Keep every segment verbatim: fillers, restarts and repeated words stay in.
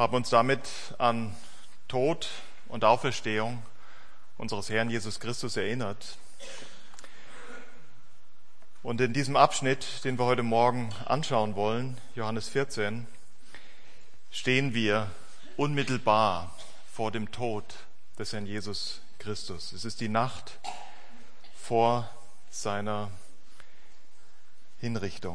haben uns damit an Tod und Auferstehung unseres Herrn Jesus Christus erinnert. Und in diesem Abschnitt, den wir heute Morgen anschauen wollen, Johannes vierzehn, stehen wir unmittelbar vor dem Tod des Herrn Jesus Christus. Es ist die Nacht vor seiner Hinrichtung.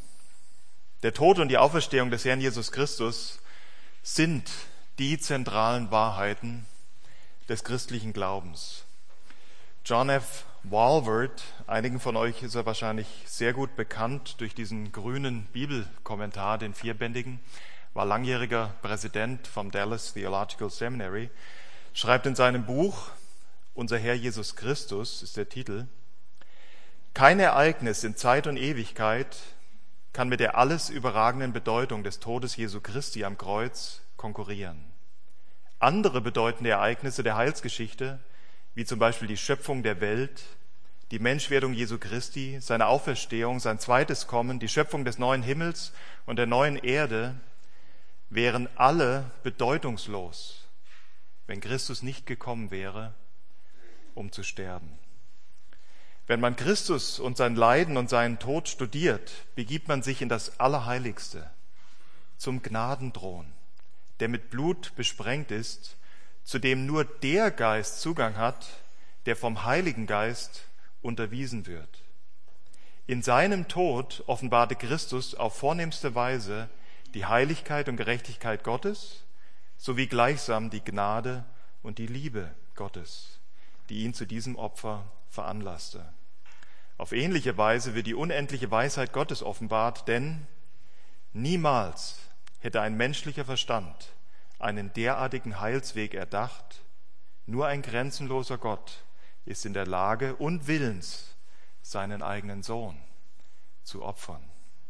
Der Tod und die Auferstehung des Herrn Jesus Christus sind die zentralen Wahrheiten des christlichen Glaubens. John F. Walvoord, einigen von euch ist er wahrscheinlich sehr gut bekannt durch diesen grünen Bibelkommentar, den vierbändigen, war langjähriger Präsident vom Dallas Theological Seminary, schreibt in seinem Buch Unser Herr Jesus Christus, ist der Titel: Kein Ereignis in Zeit und Ewigkeit kann mit der alles überragenden Bedeutung des Todes Jesu Christi am Kreuz konkurrieren. Andere bedeutende Ereignisse der Heilsgeschichte, wie zum Beispiel die Schöpfung der Welt, die Menschwerdung Jesu Christi, seine Auferstehung, sein zweites Kommen, die Schöpfung des neuen Himmels und der neuen Erde, wären alle bedeutungslos, wenn Christus nicht gekommen wäre, um zu sterben. Wenn man Christus und sein Leiden und seinen Tod studiert, begibt man sich in das Allerheiligste, zum Gnadenthron, der mit Blut besprengt ist, zu dem nur der Geist Zugang hat, der vom Heiligen Geist unterwiesen wird. In seinem Tod offenbarte Christus auf vornehmste Weise die Heiligkeit und Gerechtigkeit Gottes, sowie gleichsam die Gnade und die Liebe Gottes, die ihn zu diesem Opfer veranlasste. Auf ähnliche Weise wird die unendliche Weisheit Gottes offenbart, denn niemals hätte ein menschlicher Verstand einen derartigen Heilsweg erdacht. Nur ein grenzenloser Gott ist in der Lage und willens, seinen eigenen Sohn zu opfern.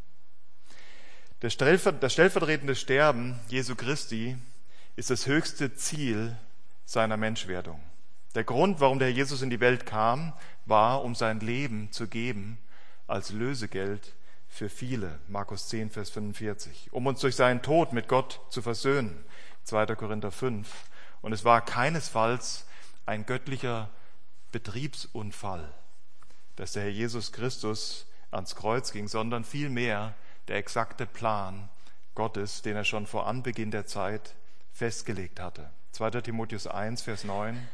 Das stellvertretende Sterben Jesu Christi ist das höchste Ziel seiner Menschwerdung. Der Grund, warum der Jesus in die Welt kam, war, um sein Leben zu geben als Lösegeld für viele. Markus zehn, Vers fünfundvierzig. Um uns durch seinen Tod mit Gott zu versöhnen. zweiter Korinther fünf. Und es war keinesfalls ein göttlicher Betriebsunfall, dass der Herr Jesus Christus ans Kreuz ging, sondern vielmehr der exakte Plan Gottes, den er schon vor Anbeginn der Zeit festgelegt hatte. zweiter Timotheus eins, Vers neun.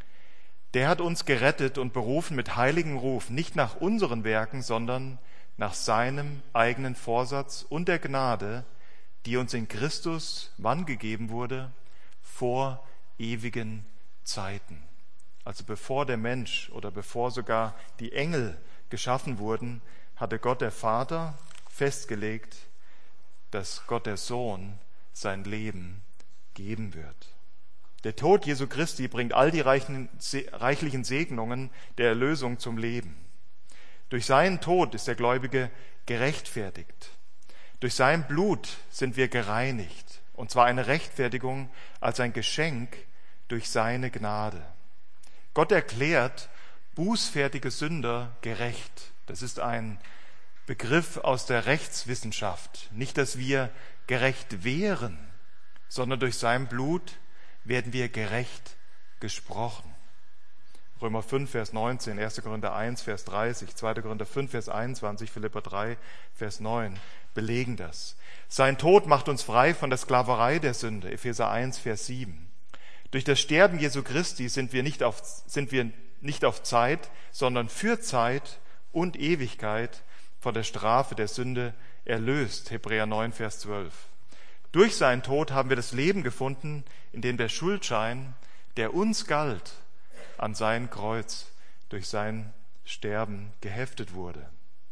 Der hat uns gerettet und berufen mit heiligem Ruf, nicht nach unseren Werken, sondern nach seinem eigenen Vorsatz und der Gnade, die uns in Christus wann gegeben wurde? Vor ewigen Zeiten. Also bevor der Mensch oder bevor sogar die Engel geschaffen wurden, hatte Gott der Vater festgelegt, dass Gott der Sohn sein Leben geben wird. Der Tod Jesu Christi bringt all die reichlichen Segnungen der Erlösung zum Leben. Durch seinen Tod ist der Gläubige gerechtfertigt. Durch sein Blut sind wir gereinigt, und zwar eine Rechtfertigung als ein Geschenk durch seine Gnade. Gott erklärt bußfertige Sünder gerecht. Das ist ein Begriff aus der Rechtswissenschaft. Nicht, dass wir gerecht wären, sondern durch sein Blut werden wir gerecht gesprochen. Römer fünf, Vers neunzehn, erster Korinther eins, Vers dreißig, zweiter Korinther fünf, Vers einundzwanzig, Philipper drei, Vers neun belegen das. Sein Tod macht uns frei von der Sklaverei der Sünde, Epheser eins, Vers sieben. Durch das Sterben Jesu Christi sind wir nicht auf, sind wir nicht auf Zeit, sondern für Zeit und Ewigkeit von der Strafe der Sünde erlöst, Hebräer neun, Vers zwölf. Durch seinen Tod haben wir das Leben gefunden, in dem der Schuldschein, der uns galt, an sein Kreuz durch sein Sterben geheftet wurde.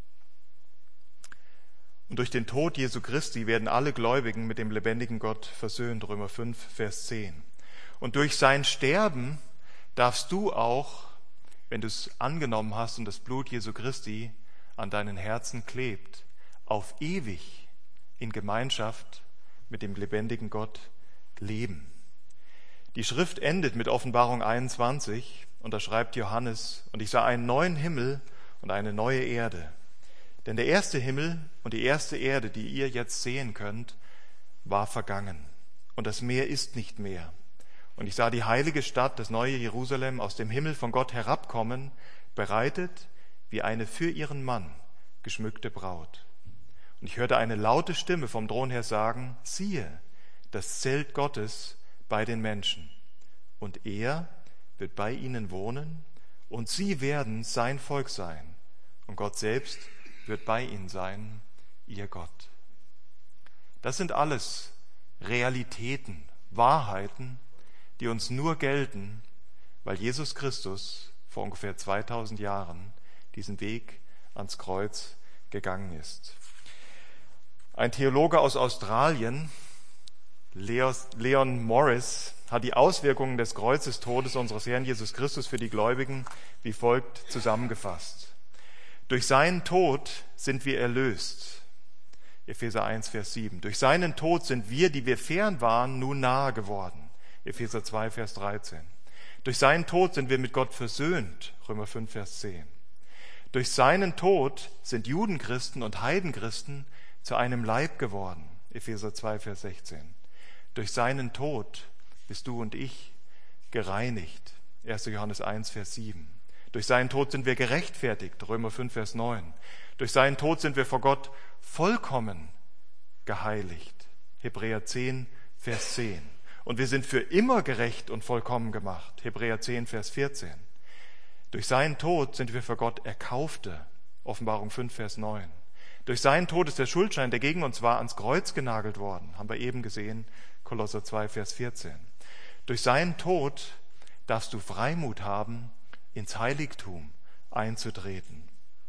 Und durch den Tod Jesu Christi werden alle Gläubigen mit dem lebendigen Gott versöhnt, Römer fünf, Vers zehn. Und durch sein Sterben darfst du auch, wenn du es angenommen hast und das Blut Jesu Christi an deinen Herzen klebt, auf ewig in Gemeinschaft mit dem lebendigen Gott leben. Die Schrift endet mit Offenbarung einundzwanzig und da schreibt Johannes: Und ich sah einen neuen Himmel und eine neue Erde. Denn der erste Himmel und die erste Erde, die ihr jetzt sehen könnt, war vergangen. und das Meer ist nicht mehr. Und ich sah die heilige Stadt, das neue Jerusalem, aus dem Himmel von Gott herabkommen, bereitet wie eine für ihren Mann geschmückte Braut. Und ich hörte eine laute Stimme vom Thron her sagen, siehe, das Zelt Gottes bei den Menschen. Und er wird bei ihnen wohnen und sie werden sein Volk sein. Und Gott selbst wird bei ihnen sein, ihr Gott. Das sind alles Realitäten, Wahrheiten, die uns nur gelten, weil Jesus Christus vor ungefähr zweitausend Jahren diesen Weg ans Kreuz gegangen ist. Ein Theologe aus Australien, Leon Morris, hat die Auswirkungen des Kreuzestodes unseres Herrn Jesus Christus für die Gläubigen wie folgt zusammengefasst. Durch seinen Tod sind wir erlöst. Epheser eins, Vers sieben. Durch seinen Tod sind wir, die wir fern waren, nun nahe geworden. Epheser zwei, Vers dreizehn. Durch seinen Tod sind wir mit Gott versöhnt. Römer fünf, Vers zehn. Durch seinen Tod sind Judenchristen und Heidenchristen zu einem Leib geworden. Epheser zwei, Vers sechzehn. Durch seinen Tod bist du und ich gereinigt. erster Johannes eins, Vers sieben. Durch seinen Tod sind wir gerechtfertigt. Römer fünf, Vers neun. Durch seinen Tod sind wir vor Gott vollkommen geheiligt. Hebräer zehn, Vers zehn. Und wir sind für immer gerecht und vollkommen gemacht. Hebräer zehn, Vers vierzehn. Durch seinen Tod sind wir für Gott Erkaufte. Offenbarung fünf, Vers neun. Durch seinen Tod ist der Schuldschein, der gegen uns war, ans Kreuz genagelt worden. Haben wir eben gesehen. Kolosser zwei, Vers vierzehn. Durch seinen Tod darfst du Freimut haben, ins Heiligtum einzutreten.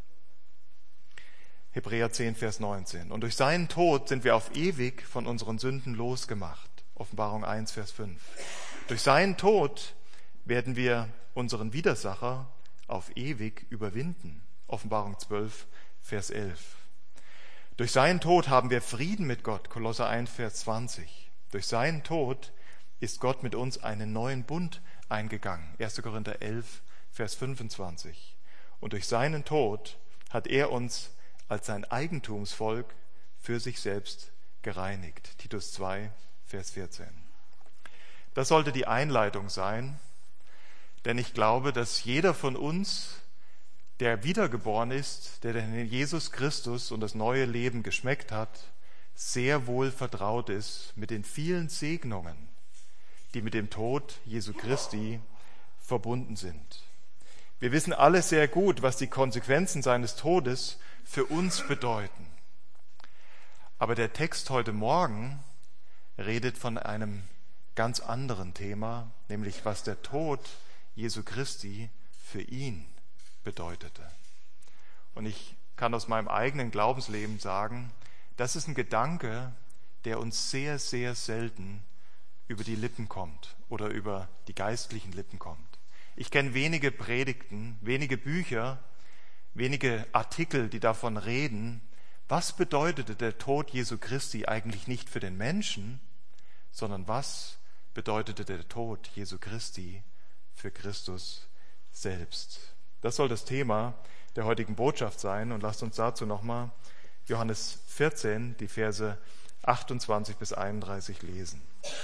Hebräer zehn, Vers neunzehn. Und durch seinen Tod sind wir auf ewig von unseren Sünden losgemacht. Offenbarung eins, Vers fünf. Durch seinen Tod werden wir unseren Widersacher auf ewig überwinden. Offenbarung zwölf, Vers elf. Durch seinen Tod haben wir Frieden mit Gott. Kolosser eins, Vers zwanzig. Durch seinen Tod ist Gott mit uns einen neuen Bund eingegangen. erster Korinther elf, Vers fünfundzwanzig. Und durch seinen Tod hat er uns als sein Eigentumsvolk für sich selbst gereinigt. Titus zwei, Vers vierzehn. Das sollte die Einleitung sein, denn ich glaube, dass jeder von uns, der wiedergeboren ist, der den Jesus Christus und das neue Leben geschmeckt hat, sehr wohl vertraut ist mit den vielen Segnungen, die mit dem Tod Jesu Christi verbunden sind. Wir wissen alle sehr gut, was die Konsequenzen seines Todes für uns bedeuten. Aber der Text heute Morgen redet von einem ganz anderen Thema, nämlich was der Tod Jesu Christi für ihn bedeutete. Und ich kann aus meinem eigenen Glaubensleben sagen, das ist ein Gedanke, der uns sehr, sehr selten über die Lippen kommt oder über die geistlichen Lippen kommt. Ich kenne wenige Predigten, wenige Bücher, wenige Artikel, die davon reden, was bedeutete der Tod Jesu Christi eigentlich nicht für den Menschen, sondern was bedeutete der Tod Jesu Christi für Christus selbst. Das soll das Thema der heutigen Botschaft sein und lasst uns dazu nochmal Johannes vierzehn, die Verse achtundzwanzig bis einunddreißig lesen.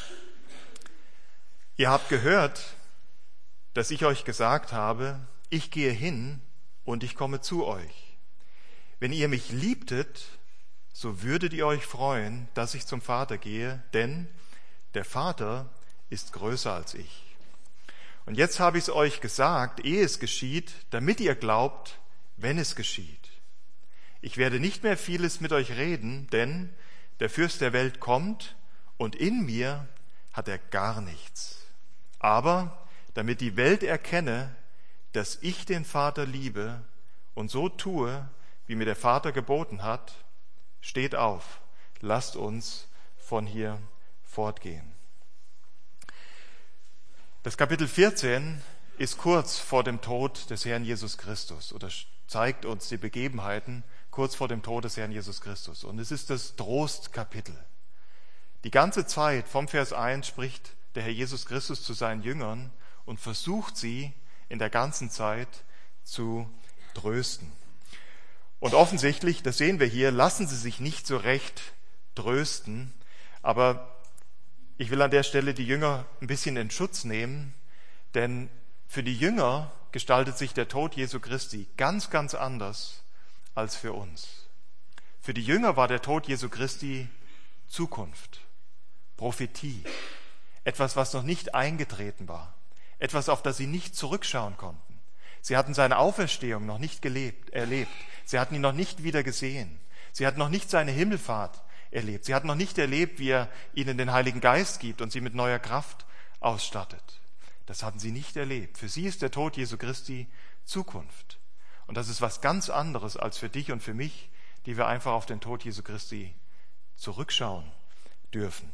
Ihr habt gehört, dass ich euch gesagt habe, ich gehe hin und ich komme zu euch. Wenn ihr mich liebtet, so würdet ihr euch freuen, dass ich zum Vater gehe, denn der Vater ist größer als ich. Und jetzt habe ich es euch gesagt, ehe es geschieht, damit ihr glaubt, wenn es geschieht. Ich werde nicht mehr vieles mit euch reden, denn der Fürst der Welt kommt und in mir hat er gar nichts. Aber damit die Welt erkenne, dass ich den Vater liebe und so tue, wie mir der Vater geboten hat, steht auf, lasst uns von hier fortgehen. Das Kapitel vierzehn ist kurz vor dem Tod des Herrn Jesus Christus oder zeigt uns die Begebenheiten kurz vor dem Tod des Herrn Jesus Christus. Und es ist das Trostkapitel. Die ganze Zeit, vom Vers eins, spricht der Herr Jesus Christus zu seinen Jüngern und versucht sie in der ganzen Zeit zu trösten. Und offensichtlich, das sehen wir hier, lassen sie sich nicht so recht trösten, aber Ich will an der Stelle die Jünger ein bisschen in Schutz nehmen, denn für die Jünger gestaltet sich der Tod Jesu Christi ganz, ganz anders als für uns. Für die Jünger war der Tod Jesu Christi Zukunft, Prophetie, etwas, was noch nicht eingetreten war, etwas, auf das sie nicht zurückschauen konnten. Sie hatten seine Auferstehung noch nicht gelebt, erlebt, sie hatten ihn noch nicht wieder gesehen, sie hatten noch nicht seine Himmelfahrt erlebt, sie hatten noch nicht erlebt, wie er ihnen den Heiligen Geist gibt und sie mit neuer Kraft ausstattet. Das hatten sie nicht erlebt. Für sie ist der Tod Jesu Christi Zukunft. Und das ist was ganz anderes als für dich und für mich, die wir einfach auf den Tod Jesu Christi zurückschauen dürfen.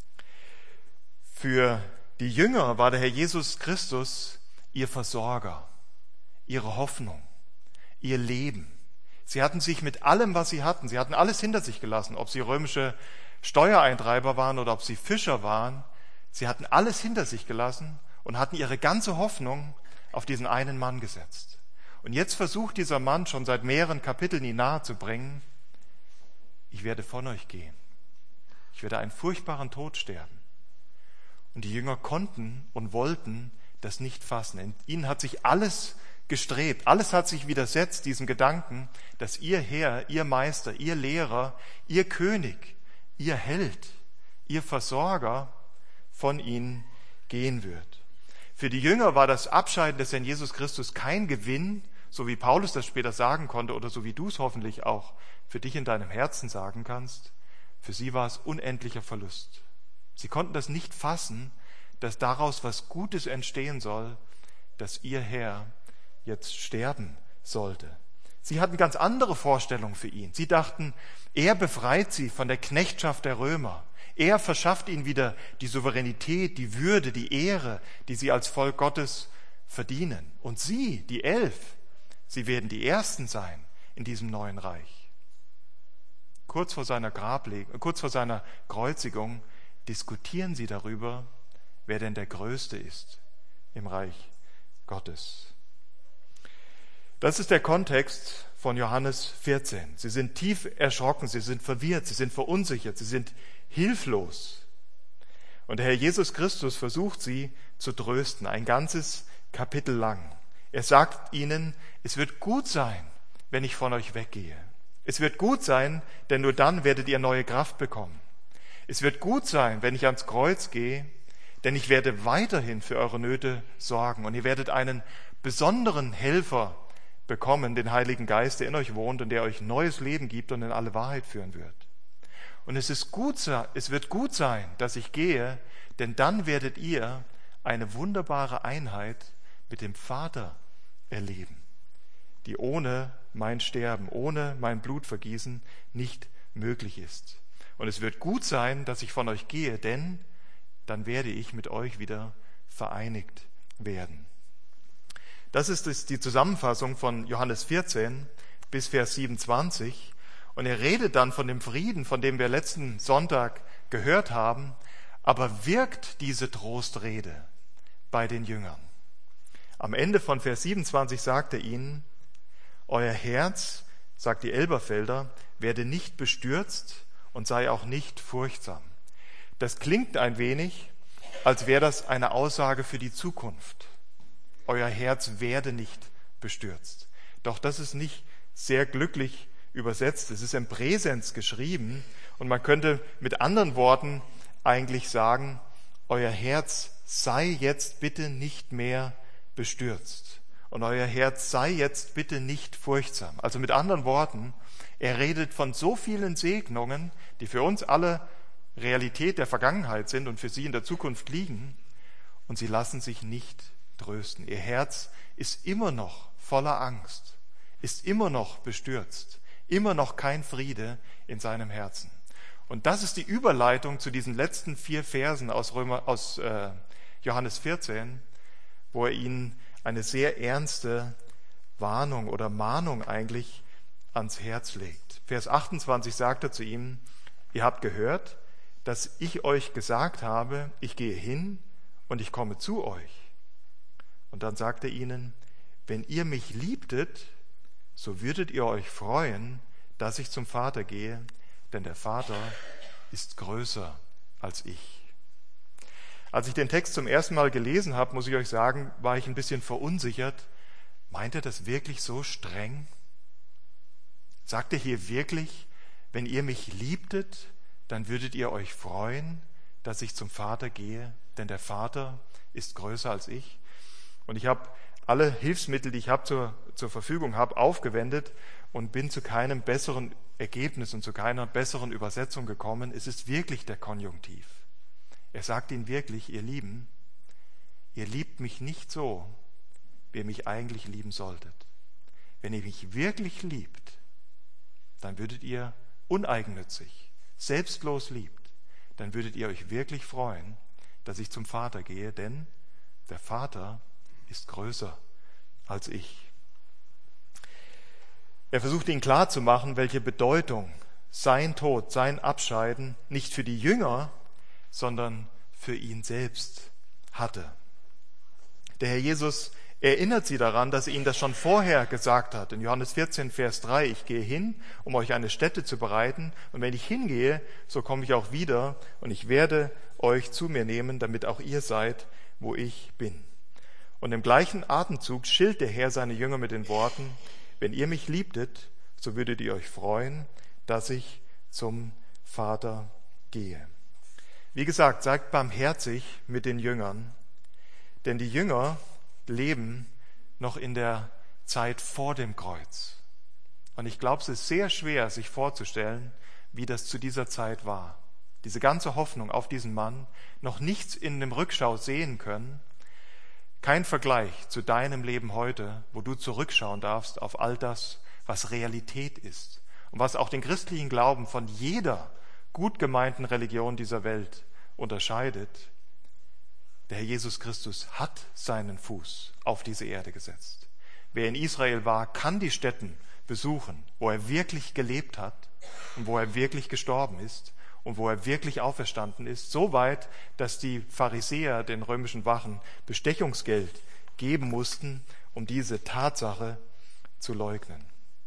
Für die Jünger war der Herr Jesus Christus ihr Versorger, ihre Hoffnung, ihr Leben. Sie hatten sich mit allem, was sie hatten, sie hatten alles hinter sich gelassen, ob sie römische Steuereintreiber waren oder ob sie Fischer waren, sie hatten alles hinter sich gelassen und hatten ihre ganze Hoffnung auf diesen einen Mann gesetzt. Und jetzt versucht dieser Mann schon seit mehreren Kapiteln ihn nahezubringen, ich werde von euch gehen. Ich werde einen furchtbaren Tod sterben. Und die Jünger konnten und wollten das nicht fassen. In ihnen hat sich alles gestrebt, alles hat sich widersetzt, diesem Gedanken, dass ihr Herr, ihr Meister, ihr Lehrer, ihr König, ihr Held, ihr Versorger von ihnen gehen wird. Für die Jünger war das Abscheiden des Herrn Jesus Christus kein Gewinn, so wie Paulus das später sagen konnte oder so wie du es hoffentlich auch für dich in deinem Herzen sagen kannst. Für sie war es unendlicher Verlust. Sie konnten das nicht fassen, dass daraus was Gutes entstehen soll, dass ihr Herr jetzt sterben sollte. Sie hatten ganz andere Vorstellungen für ihn. Sie dachten, er befreit sie von der Knechtschaft der Römer. Er verschafft ihnen wieder die Souveränität, die Würde, die Ehre, die sie als Volk Gottes verdienen. Und sie, die Elf, sie werden die Ersten sein in diesem neuen Reich. Kurz vor seiner Grablegung, kurz vor seiner Kreuzigung diskutieren sie darüber, wer denn der Größte ist im Reich Gottes. Das ist der Kontext von Johannes vierzehn. Sie sind tief erschrocken, sie sind verwirrt, sie sind verunsichert, sie sind hilflos. Und der Herr Jesus Christus versucht sie zu trösten, ein ganzes Kapitel lang. Er sagt ihnen, es wird gut sein, wenn ich von euch weggehe. Es wird gut sein, denn nur dann werdet ihr neue Kraft bekommen. Es wird gut sein, wenn ich ans Kreuz gehe, denn ich werde weiterhin für eure Nöte sorgen und ihr werdet einen besonderen Helfer bekommen, den Heiligen Geist, der in euch wohnt und der euch neues Leben gibt und in alle Wahrheit führen wird. Und es ist gut, es wird gut sein, dass ich gehe, denn dann werdet ihr eine wunderbare Einheit mit dem Vater erleben, die ohne mein Sterben, ohne mein Blutvergießen nicht möglich ist. Und es wird gut sein, dass ich von euch gehe, denn dann werde ich mit euch wieder vereinigt werden. Das ist die Zusammenfassung von Johannes vierzehn bis Vers siebenundzwanzig. Und er redet dann von dem Frieden, von dem wir letzten Sonntag gehört haben, aber wirkt diese Trostrede bei den Jüngern. Am Ende von Vers siebenundzwanzig sagt er ihnen, euer Herz, sagt die Elberfelder, werde nicht bestürzt und sei auch nicht furchtsam. Das klingt ein wenig, als wäre das eine Aussage für die Zukunft. Euer Herz werde nicht bestürzt. Doch das ist nicht sehr glücklich übersetzt. Es ist im Präsens geschrieben und man könnte mit anderen Worten eigentlich sagen, euer Herz sei jetzt bitte nicht mehr bestürzt und euer Herz sei jetzt bitte nicht furchtsam. Also mit anderen Worten, er redet von so vielen Segnungen, die für uns alle Realität der Vergangenheit sind und für sie in der Zukunft liegen, und sie lassen sich nicht trösten. Ihr Herz ist immer noch voller Angst, ist immer noch bestürzt, immer noch kein Friede in seinem Herzen. Und das ist die Überleitung zu diesen letzten vier Versen aus, Römer, aus äh, Johannes vierzehn, wo er ihnen eine sehr ernste Warnung oder Mahnung eigentlich ans Herz legt. Vers achtundzwanzig sagt er zu ihm, ihr habt gehört, dass ich euch gesagt habe, ich gehe hin und ich komme zu euch. Und dann sagt er ihnen, wenn ihr mich liebtet, so würdet ihr euch freuen, dass ich zum Vater gehe, denn der Vater ist größer als ich. Als ich den Text zum ersten Mal gelesen habe, muss ich euch sagen, war ich ein bisschen verunsichert. Meint er das wirklich so streng? Sagt er hier wirklich, wenn ihr mich liebtet, dann würdet ihr euch freuen, dass ich zum Vater gehe, denn der Vater ist größer als ich? Und ich habe alle Hilfsmittel, die ich habe zur, zur Verfügung habe, aufgewendet und bin zu keinem besseren Ergebnis und zu keiner besseren Übersetzung gekommen. Es ist wirklich der Konjunktiv. Er sagt ihnen wirklich, ihr Lieben, ihr liebt mich nicht so, wie ihr mich eigentlich lieben solltet. Wenn ihr mich wirklich liebt, dann würdet ihr uneigennützig, selbstlos liebt, dann würdet ihr euch wirklich freuen, dass ich zum Vater gehe, denn der Vater ist größer als ich. Er versucht ihnen klarzumachen, welche Bedeutung sein Tod, sein Abscheiden nicht für die Jünger, sondern für ihn selbst hatte. Der Herr Jesus erinnert sie daran, dass er ihnen das schon vorher gesagt hat. In Johannes vierzehn, Vers drei, ich gehe hin, um euch eine Stätte zu bereiten. Und wenn ich hingehe, so komme ich auch wieder und ich werde euch zu mir nehmen, damit auch ihr seid, wo ich bin. Und im gleichen Atemzug schilt der Herr seine Jünger mit den Worten, wenn ihr mich liebtet, so würdet ihr euch freuen, dass ich zum Vater gehe. Wie gesagt, seid barmherzig mit den Jüngern, denn die Jünger leben noch in der Zeit vor dem Kreuz. Und ich glaube, es ist sehr schwer, sich vorzustellen, wie das zu dieser Zeit war. Diese ganze Hoffnung auf diesen Mann, noch nichts in dem Rückschau sehen können, kein Vergleich zu deinem Leben heute, wo du zurückschauen darfst auf all das, was Realität ist und was auch den christlichen Glauben von jeder gut gemeinten Religion dieser Welt unterscheidet. Der Herr Jesus Christus hat seinen Fuß auf diese Erde gesetzt. Wer in Israel war, kann die Stätten besuchen, wo er wirklich gelebt hat und wo er wirklich gestorben ist und wo er wirklich auferstanden ist, so weit, dass die Pharisäer den römischen Wachen Bestechungsgeld geben mussten, um diese Tatsache zu leugnen.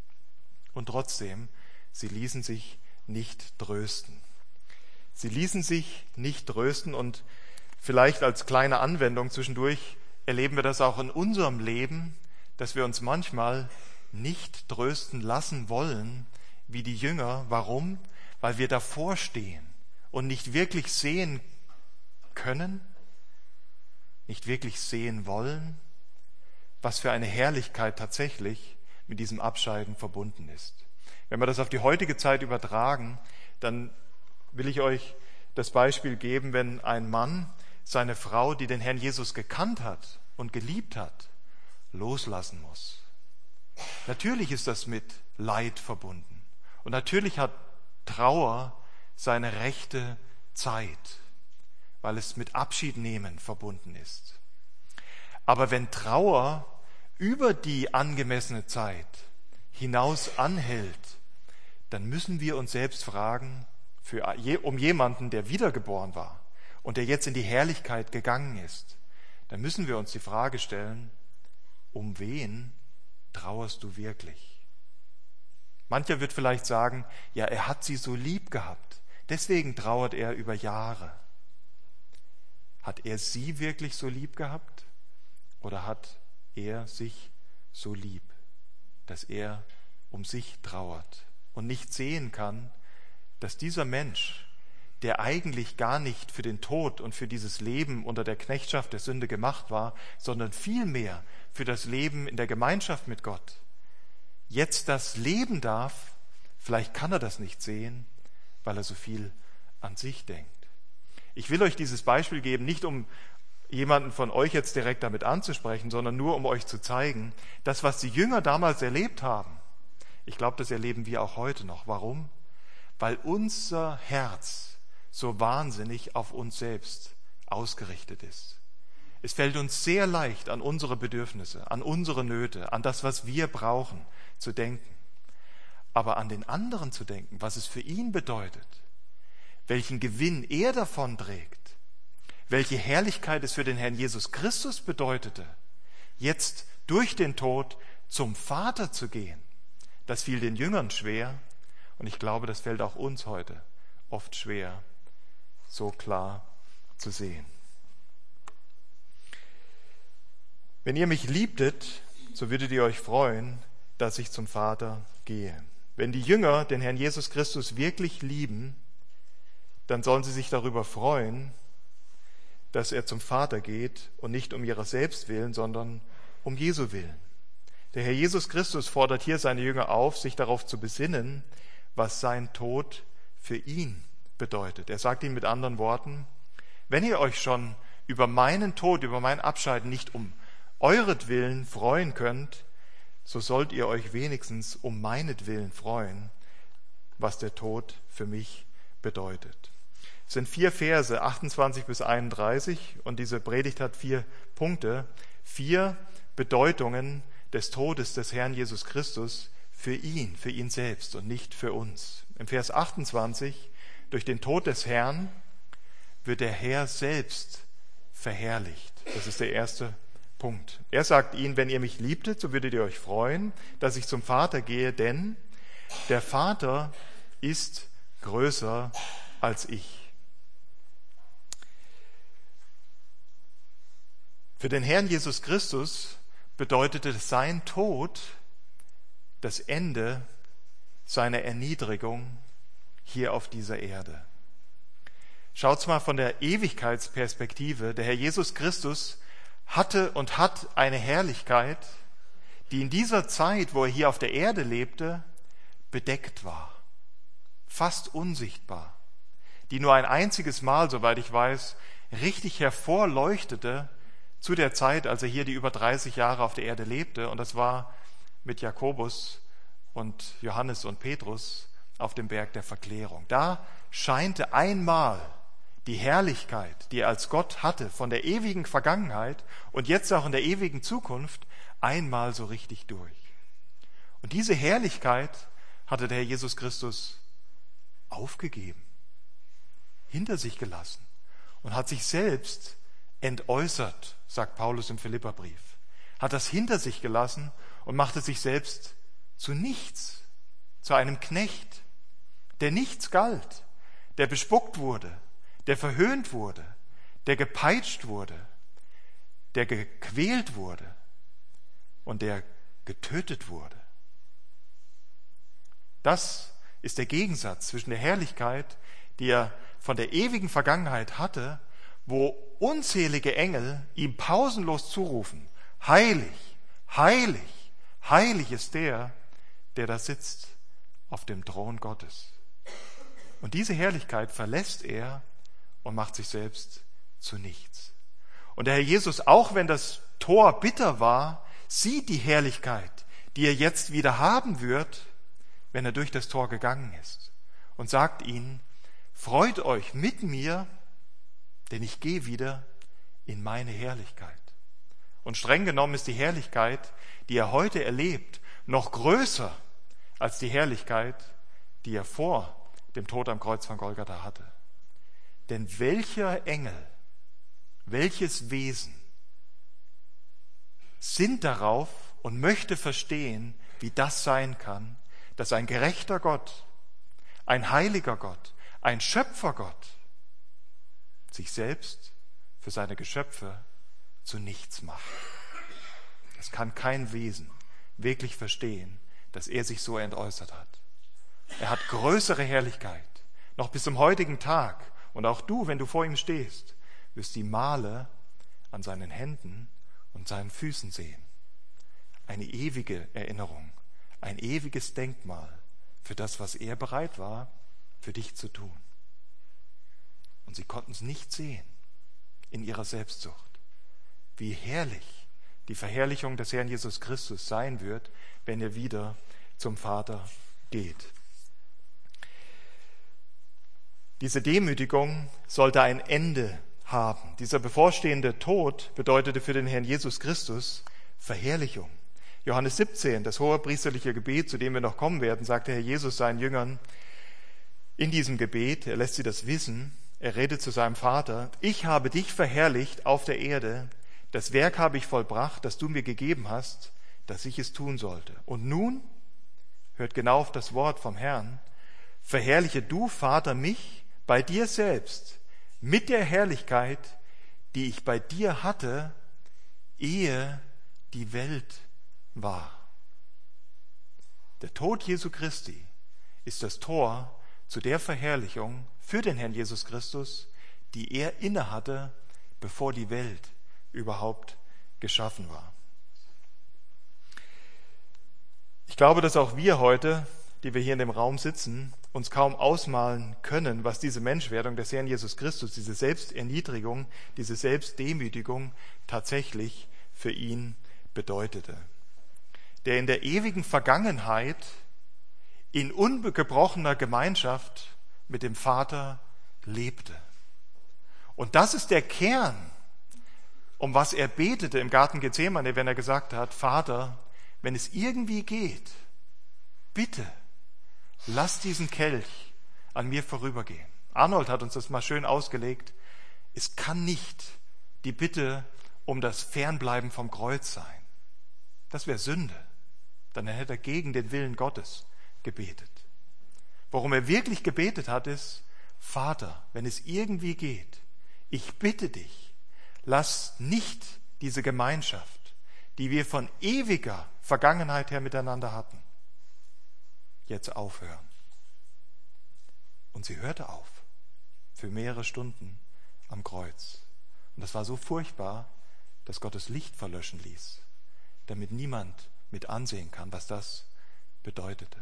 Und trotzdem, sie ließen sich nicht trösten. Sie ließen sich nicht trösten und vielleicht als kleine Anwendung zwischendurch erleben wir das auch in unserem Leben, dass wir uns manchmal nicht trösten lassen wollen, wie die Jünger. Warum? Weil wir davor stehen und nicht wirklich sehen können, nicht wirklich sehen wollen, was für eine Herrlichkeit tatsächlich mit diesem Abscheiden verbunden ist. Wenn wir das auf die heutige Zeit übertragen, dann will ich euch das Beispiel geben, wenn ein Mann seine Frau, die den Herrn Jesus gekannt hat und geliebt hat, loslassen muss. Natürlich ist das mit Leid verbunden. Und natürlich hat Trauer seine rechte Zeit, weil es mit Abschiednehmen verbunden ist. Aber wenn Trauer über die angemessene Zeit hinaus anhält, dann müssen wir uns selbst fragen, für, um jemanden, der wiedergeboren war und der jetzt in die Herrlichkeit gegangen ist, dann müssen wir uns die Frage stellen, um wen trauerst du wirklich? Mancher wird vielleicht sagen, ja, er hat sie so lieb gehabt, deswegen trauert er über Jahre. Hat er sie wirklich so lieb gehabt oder hat er sich so lieb, dass er um sich trauert und nicht sehen kann, dass dieser Mensch, der eigentlich gar nicht für den Tod und für dieses Leben unter der Knechtschaft der Sünde gemacht war, sondern vielmehr für das Leben in der Gemeinschaft mit Gott, jetzt das leben darf, vielleicht kann er das nicht sehen, weil er so viel an sich denkt. Ich will euch dieses Beispiel geben, nicht um jemanden von euch jetzt direkt damit anzusprechen, sondern nur um euch zu zeigen, das, was die Jünger damals erlebt haben, ich glaube, das erleben wir auch heute noch. Warum? Weil unser Herz so wahnsinnig auf uns selbst ausgerichtet ist. Es fällt uns sehr leicht, an unsere Bedürfnisse, an unsere Nöte, an das, was wir brauchen, zu denken. Aber an den anderen zu denken, was es für ihn bedeutet, welchen Gewinn er davon trägt, welche Herrlichkeit es für den Herrn Jesus Christus bedeutete, jetzt durch den Tod zum Vater zu gehen, das fiel den Jüngern schwer und ich glaube, das fällt auch uns heute oft schwer, so klar zu sehen. Wenn ihr mich liebtet, so würdet ihr euch freuen, dass ich zum Vater gehe. Wenn die Jünger den Herrn Jesus Christus wirklich lieben, dann sollen sie sich darüber freuen, dass er zum Vater geht und nicht um ihrer selbst willen, sondern um Jesu willen. Der Herr Jesus Christus fordert hier seine Jünger auf, sich darauf zu besinnen, was sein Tod für ihn bedeutet. Er sagt ihnen mit anderen Worten, wenn ihr euch schon über meinen Tod, über mein Abscheiden nicht um euretwillen freuen könnt, so sollt ihr euch wenigstens um meinetwillen freuen, was der Tod für mich bedeutet. Es sind vier Verse, achtundzwanzig bis einunddreißig, und diese Predigt hat vier Punkte, vier Bedeutungen des Todes des Herrn Jesus Christus für ihn, für ihn selbst und nicht für uns. Im Vers achtundzwanzig, durch den Tod des Herrn wird der Herr selbst verherrlicht. Das ist der erste Punkt. Er sagt ihnen, wenn ihr mich liebtet, so würdet ihr euch freuen, dass ich zum Vater gehe, denn der Vater ist größer als ich. Für den Herrn Jesus Christus bedeutete sein Tod das Ende seiner Erniedrigung hier auf dieser Erde. Schaut's mal von der Ewigkeitsperspektive. Der Herr Jesus Christus hatte und hat eine Herrlichkeit, die in dieser Zeit, wo er hier auf der Erde lebte, bedeckt war, fast unsichtbar, die nur ein einziges Mal, soweit ich weiß, richtig hervorleuchtete zu der Zeit, als er hier die über dreißig Jahre auf der Erde lebte, und das war mit Jakobus und Johannes und Petrus auf dem Berg der Verklärung. Da scheinte einmal die Herrlichkeit, die er als Gott hatte, von der ewigen Vergangenheit und jetzt auch in der ewigen Zukunft, einmal so richtig durch. Und diese Herrlichkeit hatte der Herr Jesus Christus aufgegeben, hinter sich gelassen und hat sich selbst entäußert, sagt Paulus im Philipperbrief, hat das hinter sich gelassen und machte sich selbst zu nichts, zu einem Knecht, der nichts galt, der bespuckt wurde, der verhöhnt wurde, der gepeitscht wurde, der gequält wurde und der getötet wurde. Das ist der Gegensatz zwischen der Herrlichkeit, die er von der ewigen Vergangenheit hatte, wo unzählige Engel ihm pausenlos zurufen, heilig, heilig, heilig ist der, der da sitzt auf dem Thron Gottes. Und diese Herrlichkeit verlässt er und macht sich selbst zu nichts. Und der Herr Jesus, auch wenn das Tor bitter war, sieht die Herrlichkeit, die er jetzt wieder haben wird, wenn er durch das Tor gegangen ist, und sagt ihnen, freut euch mit mir, denn ich gehe wieder in meine Herrlichkeit. Und streng genommen ist die Herrlichkeit, die er heute erlebt, noch größer als die Herrlichkeit, die er vor dem Tod am Kreuz von Golgatha hatte. Denn welcher Engel, welches Wesen sinnt darauf und möchte verstehen, wie das sein kann, dass ein gerechter Gott, ein heiliger Gott, ein Schöpfergott sich selbst für seine Geschöpfe zu nichts macht. Das kann kein Wesen wirklich verstehen, dass er sich so entäußert hat. Er hat größere Herrlichkeit, noch bis zum heutigen Tag. Und auch du, wenn du vor ihm stehst, wirst die Male an seinen Händen und seinen Füßen sehen. Eine ewige Erinnerung, ein ewiges Denkmal für das, was er bereit war, für dich zu tun. Und sie konnten es nicht sehen in ihrer Selbstsucht, wie herrlich die Verherrlichung des Herrn Jesus Christus sein wird, wenn er wieder zum Vater geht. Diese Demütigung sollte ein Ende haben. Dieser bevorstehende Tod bedeutete für den Herrn Jesus Christus Verherrlichung. Johannes siebzehn, das hohepriesterliche Gebet, zu dem wir noch kommen werden, sagt der Herr Jesus seinen Jüngern in diesem Gebet, er lässt sie das wissen, er redet zu seinem Vater, ich habe dich verherrlicht auf der Erde, das Werk habe ich vollbracht, das du mir gegeben hast, dass ich es tun sollte. Und nun, hört genau auf das Wort vom Herrn, verherrliche du, Vater, mich bei dir selbst mit der Herrlichkeit, die ich bei dir hatte, ehe die Welt war. Der Tod Jesu Christi ist das Tor zu der Verherrlichung für den Herrn Jesus Christus, die er innehatte, bevor die Welt überhaupt geschaffen war. Ich glaube, dass auch wir heute, die wir hier in dem Raum sitzen, uns kaum ausmalen können, was diese Menschwerdung des Herrn Jesus Christus, diese Selbsterniedrigung, diese Selbstdemütigung tatsächlich für ihn bedeutete. Der in der ewigen Vergangenheit in ungebrochener Gemeinschaft mit dem Vater lebte. Und das ist der Kern, um was er betete im Garten Gethsemane, wenn er gesagt hat, Vater, wenn es irgendwie geht, bitte, lass diesen Kelch an mir vorübergehen. Arnold hat uns das mal schön ausgelegt. Es kann nicht die Bitte um das Fernbleiben vom Kreuz sein. Das wäre Sünde. Dann hätte er gegen den Willen Gottes gebetet. Worum er wirklich gebetet hat, ist, Vater, wenn es irgendwie geht, ich bitte dich, lass nicht diese Gemeinschaft, die wir von ewiger Vergangenheit her miteinander hatten, jetzt aufhören. Und sie hörte auf für mehrere Stunden am Kreuz. Und das war so furchtbar, dass Gott das Licht verlöschen ließ, damit niemand mit ansehen kann, was das bedeutete.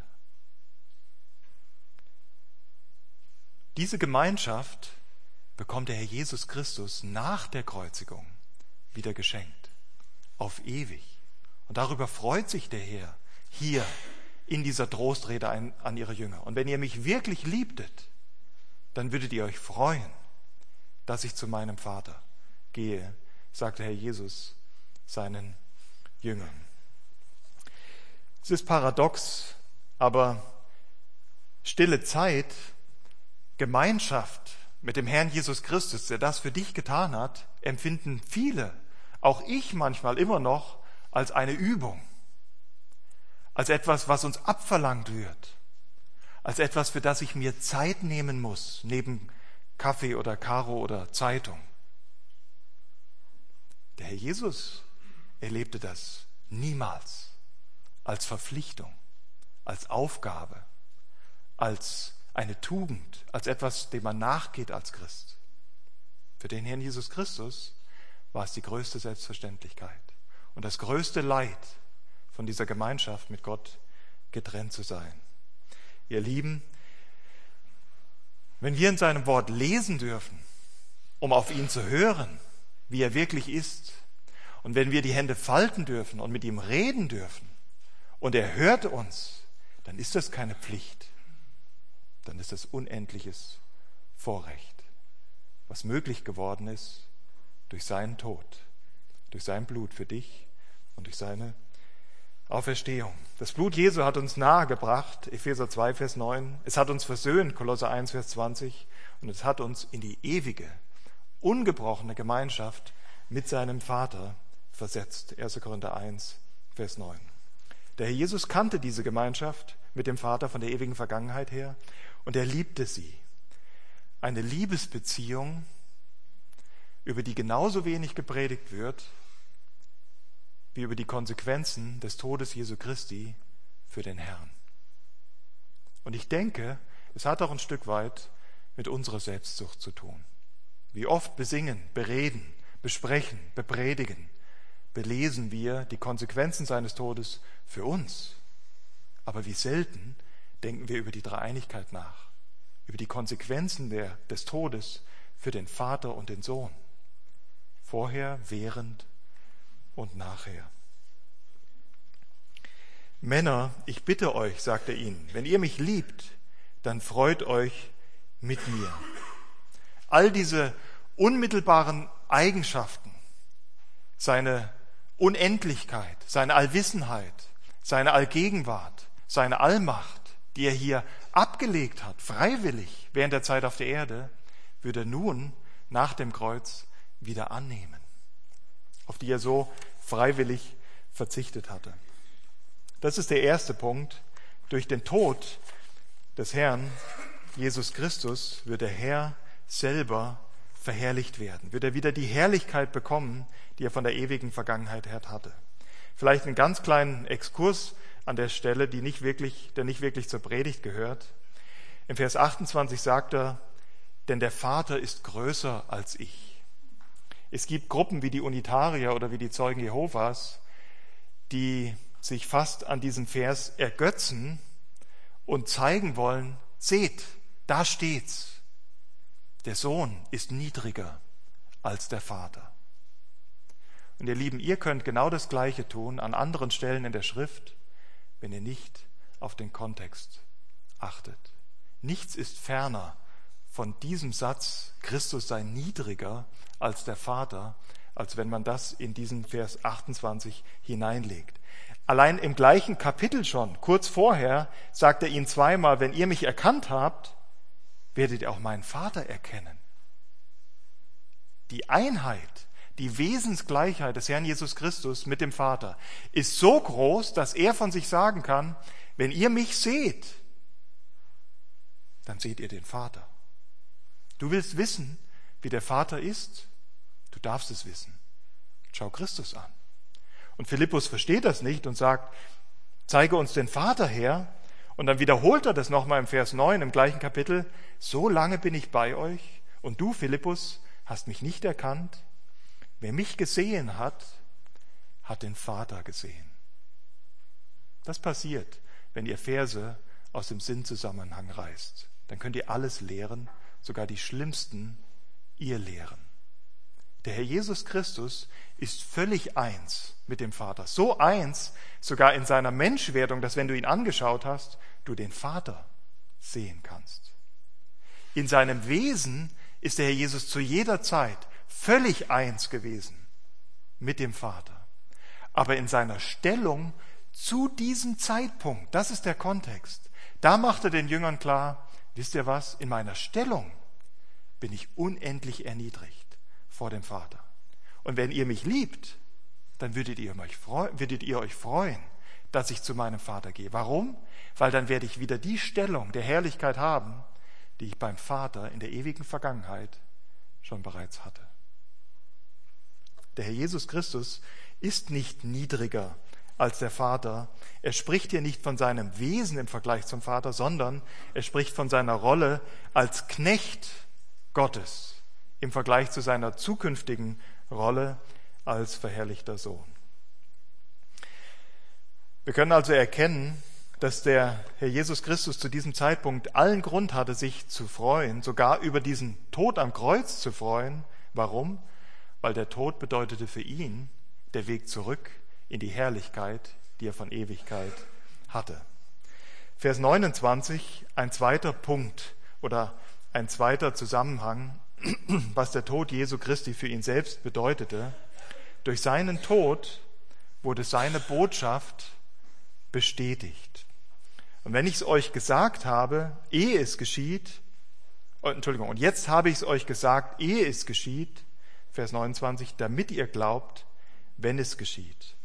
Diese Gemeinschaft bekommt der Herr Jesus Christus nach der Kreuzigung wieder geschenkt, auf ewig. Und darüber freut sich der Herr hier in dieser Trostrede an, an ihre Jünger. Und wenn ihr mich wirklich liebtet, dann würdet ihr euch freuen, dass ich zu meinem Vater gehe, sagte Herr Jesus seinen Jüngern. Es ist paradox, aber stille Zeit, Gemeinschaft mit dem Herrn Jesus Christus, der das für dich getan hat, empfinden viele, auch ich manchmal immer noch, als eine Übung, als etwas, was uns abverlangt wird, als etwas, für das ich mir Zeit nehmen muss, neben Kaffee oder Karo oder Zeitung. Der Herr Jesus erlebte das niemals als Verpflichtung, als Aufgabe, als eine Tugend, als etwas, dem man nachgeht als Christ. Für den Herrn Jesus Christus war es die größte Selbstverständlichkeit und das größte Leid, von dieser Gemeinschaft mit Gott getrennt zu sein. Ihr Lieben, wenn wir in seinem Wort lesen dürfen, um auf ihn zu hören, wie er wirklich ist, und wenn wir die Hände falten dürfen und mit ihm reden dürfen, und er hört uns, dann ist das keine Pflicht, dann ist das unendliches Vorrecht, was möglich geworden ist durch seinen Tod, durch sein Blut für dich und durch seine Auferstehung. Das Blut Jesu hat uns nahegebracht, Epheser zwei, Vers neun. Es hat uns versöhnt, Kolosser eins, Vers zwanzig. Und es hat uns in die ewige, ungebrochene Gemeinschaft mit seinem Vater versetzt. erster Korinther eins, Vers neun. Der Herr Jesus kannte diese Gemeinschaft mit dem Vater von der ewigen Vergangenheit her und er liebte sie. Eine Liebesbeziehung, über die genauso wenig gepredigt wird, wie über die Konsequenzen des Todes Jesu Christi für den Herrn. Und ich denke, es hat auch ein Stück weit mit unserer Selbstsucht zu tun. Wie oft besingen, bereden, besprechen, bepredigen, belesen wir die Konsequenzen seines Todes für uns. Aber wie selten denken wir über die Dreieinigkeit nach, über die Konsequenzen der, des Todes für den Vater und den Sohn. Vorher, während und nachher. Männer, ich bitte euch, sagt er ihnen, wenn ihr mich liebt, dann freut euch mit mir. All diese unmittelbaren Eigenschaften, seine Unendlichkeit, seine Allwissenheit, seine Allgegenwart, seine Allmacht, die er hier abgelegt hat, freiwillig während der Zeit auf der Erde, würde er nun nach dem Kreuz wieder annehmen, auf die er so freiwillig verzichtet hatte. Das ist der erste Punkt. Durch den Tod des Herrn Jesus Christus wird der Herr selber verherrlicht werden, wird er wieder die Herrlichkeit bekommen, die er von der ewigen Vergangenheit her hatte. Vielleicht einen ganz kleinen Exkurs an der Stelle, die nicht wirklich, der nicht wirklich zur Predigt gehört. Im Vers achtundzwanzig sagt er, denn der Vater ist größer als ich. Es gibt Gruppen wie die Unitarier oder wie die Zeugen Jehovas, die sich fast an diesem Vers ergötzen und zeigen wollen, seht, da steht's. Der Sohn ist niedriger als der Vater. Und ihr Lieben, ihr könnt genau das Gleiche tun an anderen Stellen in der Schrift, wenn ihr nicht auf den Kontext achtet. Nichts ist ferner von diesem Satz, Christus sei niedriger als der Vater, als wenn man das in diesen Vers achtundzwanzig hineinlegt. Allein im gleichen Kapitel schon, kurz vorher, sagt er ihnen zweimal, wenn ihr mich erkannt habt, werdet ihr auch meinen Vater erkennen. Die Einheit, die Wesensgleichheit des Herrn Jesus Christus mit dem Vater ist so groß, dass er von sich sagen kann, wenn ihr mich seht, dann seht ihr den Vater. Du willst wissen, wie der Vater ist? Du darfst es wissen. Schau Christus an. Und Philippus versteht das nicht und sagt, zeige uns den Vater her. Und dann wiederholt er das nochmal im Vers neun im gleichen Kapitel. So lange bin ich bei euch und du, Philippus, hast mich nicht erkannt. Wer mich gesehen hat, hat den Vater gesehen. Das passiert, wenn ihr Verse aus dem Sinnzusammenhang reißt. Dann könnt ihr alles lehren, sogar die schlimmsten Irrlehren. Der Herr Jesus Christus ist völlig eins mit dem Vater. So eins, sogar in seiner Menschwerdung, dass wenn du ihn angeschaut hast, du den Vater sehen kannst. In seinem Wesen ist der Herr Jesus zu jeder Zeit völlig eins gewesen mit dem Vater. Aber in seiner Stellung zu diesem Zeitpunkt, das ist der Kontext, da macht er den Jüngern klar, wisst ihr was, in meiner Stellung bin ich unendlich erniedrigt vor dem Vater. Und wenn ihr mich liebt, dann würdet ihr euch freuen, würdet ihr euch freuen, dass ich zu meinem Vater gehe. Warum? Weil dann werde ich wieder die Stellung der Herrlichkeit haben, die ich beim Vater in der ewigen Vergangenheit schon bereits hatte. Der Herr Jesus Christus ist nicht niedriger als der Vater. Er spricht hier nicht von seinem Wesen im Vergleich zum Vater, sondern er spricht von seiner Rolle als Knecht Gottes im Vergleich zu seiner zukünftigen Rolle als verherrlichter Sohn. Wir können also erkennen, dass der Herr Jesus Christus zu diesem Zeitpunkt allen Grund hatte, sich zu freuen, sogar über diesen Tod am Kreuz zu freuen. Warum? Weil der Tod bedeutete für ihn der Weg zurück in die Herrlichkeit, die er von Ewigkeit hatte. Vers neunundzwanzig, ein zweiter Punkt oder ein zweiter Zusammenhang, was der Tod Jesu Christi für ihn selbst bedeutete. Durch seinen Tod wurde seine Botschaft bestätigt. Und wenn ich es euch gesagt habe, ehe es geschieht, oh, Entschuldigung, und jetzt habe ich es euch gesagt, ehe es geschieht, Vers neunundzwanzig, damit ihr glaubt, wenn es geschieht.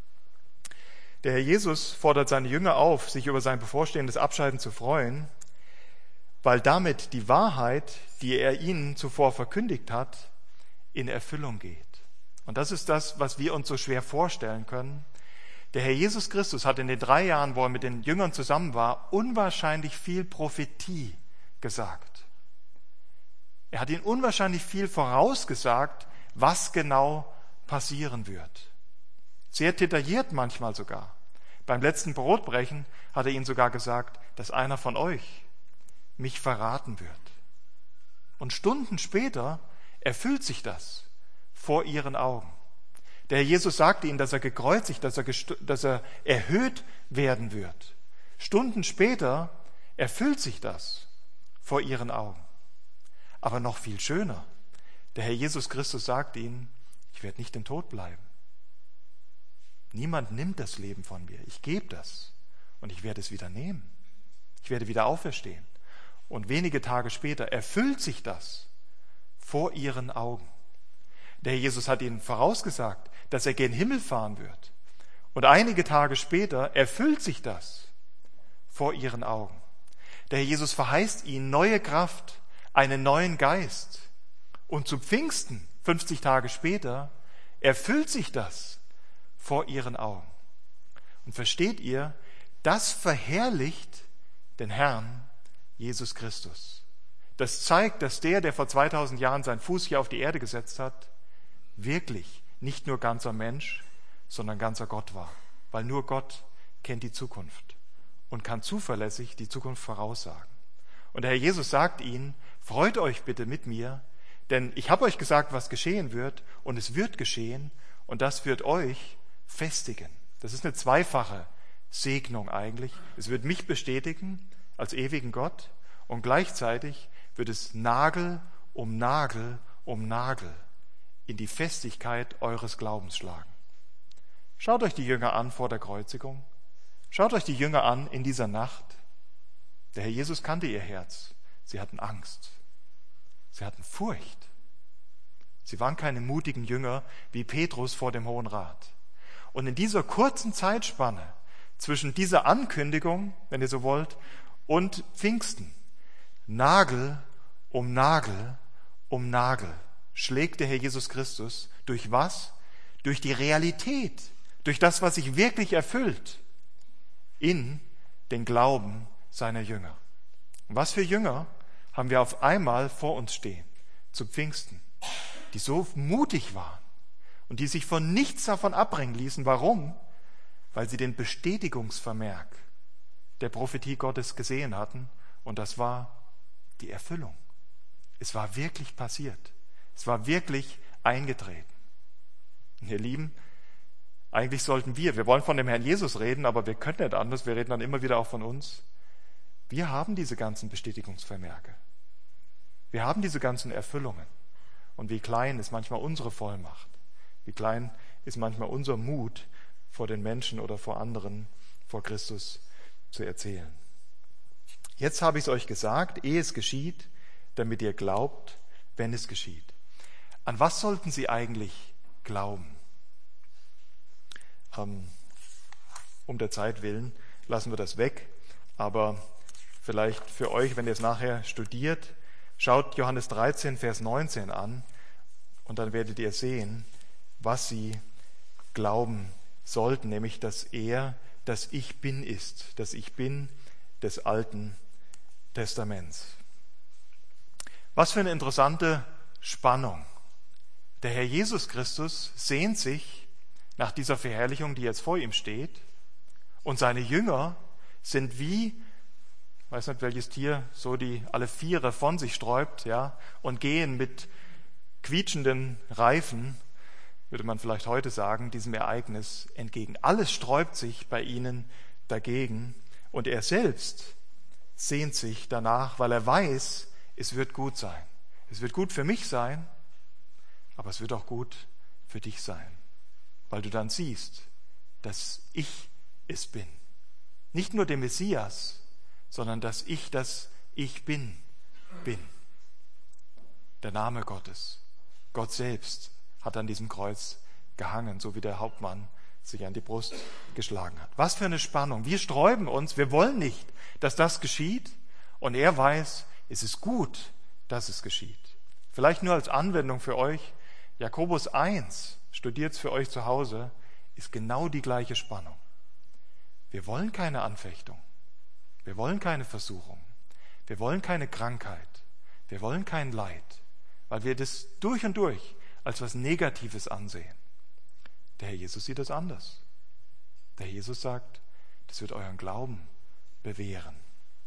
Der Herr Jesus fordert seine Jünger auf, sich über sein bevorstehendes Abscheiden zu freuen, weil damit die Wahrheit, die er ihnen zuvor verkündigt hat, in Erfüllung geht. Und das ist das, was wir uns so schwer vorstellen können. Der Herr Jesus Christus hat in den drei Jahren, wo er mit den Jüngern zusammen war, unwahrscheinlich viel Prophetie gesagt. Er hat ihnen unwahrscheinlich viel vorausgesagt, was genau passieren wird. Sehr detailliert manchmal sogar. Beim letzten Brotbrechen hat er ihnen sogar gesagt, dass einer von euch mich verraten wird. Und Stunden später erfüllt sich das vor ihren Augen. Der Herr Jesus sagte ihnen, dass er gekreuzigt, dass er, gest- dass er erhöht werden wird. Stunden später erfüllt sich das vor ihren Augen. Aber noch viel schöner, der Herr Jesus Christus sagt ihnen, ich werde nicht im Tod bleiben. Niemand nimmt das Leben von mir. Ich gebe das und ich werde es wieder nehmen. Ich werde wieder auferstehen. Und wenige Tage später erfüllt sich das vor ihren Augen. Der Herr Jesus hat ihnen vorausgesagt, dass er gen Himmel fahren wird. Und einige Tage später erfüllt sich das vor ihren Augen. Der Herr Jesus verheißt ihnen neue Kraft, einen neuen Geist. Und zu Pfingsten, fünfzig Tage später, erfüllt sich das vor ihren Augen. Und versteht ihr, das verherrlicht den Herrn Jesus Christus. Das zeigt, dass der, der vor zweitausend Jahren seinen Fuß hier auf die Erde gesetzt hat, wirklich nicht nur ganzer Mensch, sondern ganzer Gott war. Weil nur Gott kennt die Zukunft und kann zuverlässig die Zukunft voraussagen. Und der Herr Jesus sagt ihnen, freut euch bitte mit mir, denn ich habe euch gesagt, was geschehen wird, und es wird geschehen, und das wird euch festigen. Das ist eine zweifache Segnung eigentlich. Es wird mich bestätigen als ewigen Gott, und gleichzeitig wird es Nagel um Nagel um Nagel in die Festigkeit eures Glaubens schlagen. Schaut euch die Jünger an vor der Kreuzigung. Schaut euch die Jünger an in dieser Nacht. Der Herr Jesus kannte ihr Herz. Sie hatten Angst. Sie hatten Furcht. Sie waren keine mutigen Jünger wie Petrus vor dem Hohen Rat. Und in dieser kurzen Zeitspanne zwischen dieser Ankündigung, wenn ihr so wollt, und Pfingsten, Nagel um Nagel um Nagel, schlägt der Herr Jesus Christus durch was? Durch die Realität, durch das, was sich wirklich erfüllt, in den Glauben seiner Jünger. Und was für Jünger haben wir auf einmal vor uns stehen, zu Pfingsten, die so mutig waren und die sich von nichts davon abbringen ließen. Warum? Weil sie den Bestätigungsvermerk der Prophetie Gottes gesehen hatten, und das war die Erfüllung. Es war wirklich passiert. Es war wirklich eingetreten. Und ihr Lieben, eigentlich sollten wir, wir wollen von dem Herrn Jesus reden, aber wir können nicht anders, wir reden dann immer wieder auch von uns. Wir haben diese ganzen Bestätigungsvermerke. Wir haben diese ganzen Erfüllungen. Und wie klein ist manchmal unsere Vollmacht. Wie klein ist manchmal unser Mut, vor den Menschen oder vor anderen, vor Christus zu erzählen. Jetzt habe ich es euch gesagt, ehe es geschieht, damit ihr glaubt, wenn es geschieht. An was sollten sie eigentlich glauben? Ähm, um der Zeit willen lassen wir das weg, aber vielleicht für euch, wenn ihr es nachher studiert, schaut Johannes dreizehn, Vers neunzehn an, und dann werdet ihr sehen, was sie glauben sollten, nämlich dass er das Ich Bin ist, das Ich Bin des Alten Testaments. Was für eine interessante Spannung. Der Herr Jesus Christus sehnt sich nach dieser Verherrlichung, die jetzt vor ihm steht, und seine Jünger sind wie, ich weiß nicht, welches Tier so die alle Viere von sich sträubt, ja, und gehen mit quietschenden Reifen, würde man vielleicht heute sagen, diesem Ereignis entgegen. Alles sträubt sich bei ihnen dagegen, und er selbst sehnt sich danach, weil er weiß, es wird gut sein. Es wird gut für mich sein, aber es wird auch gut für dich sein, weil du dann siehst, dass ich es bin. Nicht nur der Messias, sondern dass ich das Ich Bin bin. Der Name Gottes. Gott selbst hat an diesem Kreuz gehangen, so wie der Hauptmann sich an die Brust geschlagen hat. Was für eine Spannung. Wir sträuben uns, wir wollen nicht, dass das geschieht, und er weiß, es ist gut, dass es geschieht. Vielleicht nur als Anwendung für euch, Jakobus eins, studiert es für euch zu Hause, ist genau die gleiche Spannung. Wir wollen keine Anfechtung, wir wollen keine Versuchung, wir wollen keine Krankheit, wir wollen kein Leid, weil wir das durch und durch als was Negatives ansehen. Der Herr Jesus sieht das anders. Der Herr Jesus sagt, das wird euren Glauben bewähren.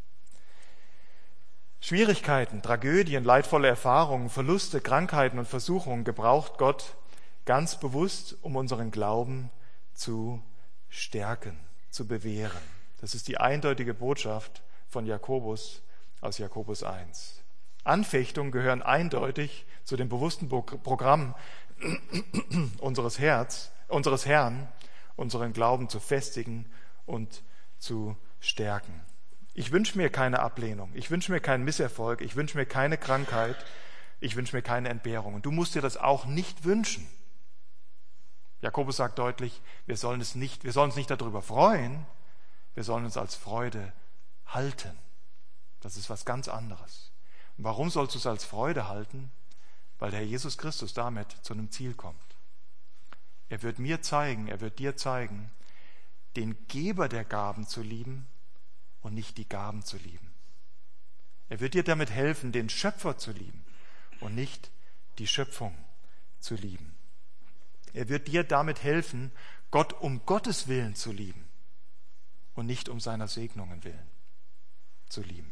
Schwierigkeiten, Tragödien, leidvolle Erfahrungen, Verluste, Krankheiten und Versuchungen gebraucht Gott ganz bewusst, um unseren Glauben zu stärken, zu bewähren. Das ist die eindeutige Botschaft von Jakobus aus Jakobus eins. Anfechtungen gehören eindeutig zu dem bewussten Programm unseres Herz, unseres Herrn, unseren Glauben zu festigen und zu stärken. Ich wünsche mir keine Ablehnung, ich wünsche mir keinen Misserfolg, ich wünsche mir keine Krankheit, ich wünsche mir keine Entbehrung. Und du musst dir das auch nicht wünschen. Jakobus sagt deutlich, wir sollen es nicht, wir sollen uns nicht darüber freuen, wir sollen uns als Freude halten. Das ist was ganz anderes. Und warum sollst du es als Freude halten? Weil der Herr Jesus Christus damit zu einem Ziel kommt. Er wird mir zeigen, er wird dir zeigen, den Geber der Gaben zu lieben und nicht die Gaben zu lieben. Er wird dir damit helfen, den Schöpfer zu lieben und nicht die Schöpfung zu lieben. Er wird dir damit helfen, Gott um Gottes Willen zu lieben und nicht um seiner Segnungen willen zu lieben.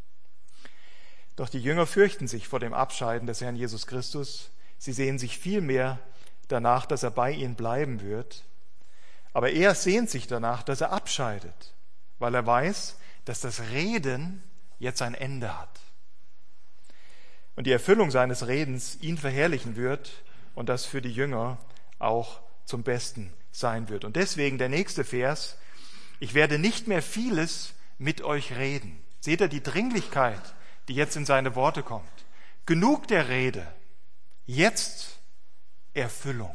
Doch die Jünger fürchten sich vor dem Abscheiden des Herrn Jesus Christus. Sie sehen sich vielmehr danach, dass er bei ihnen bleiben wird. Aber er sehnt sich danach, dass er abscheidet, weil er weiß, dass das Reden jetzt ein Ende hat. Und die Erfüllung seines Redens ihn verherrlichen wird und das für die Jünger auch zum Besten sein wird. Und deswegen der nächste Vers: Ich werde nicht mehr vieles mit euch reden. Seht ihr die Dringlichkeit, die jetzt in seine Worte kommt? Genug der Rede, jetzt Erfüllung.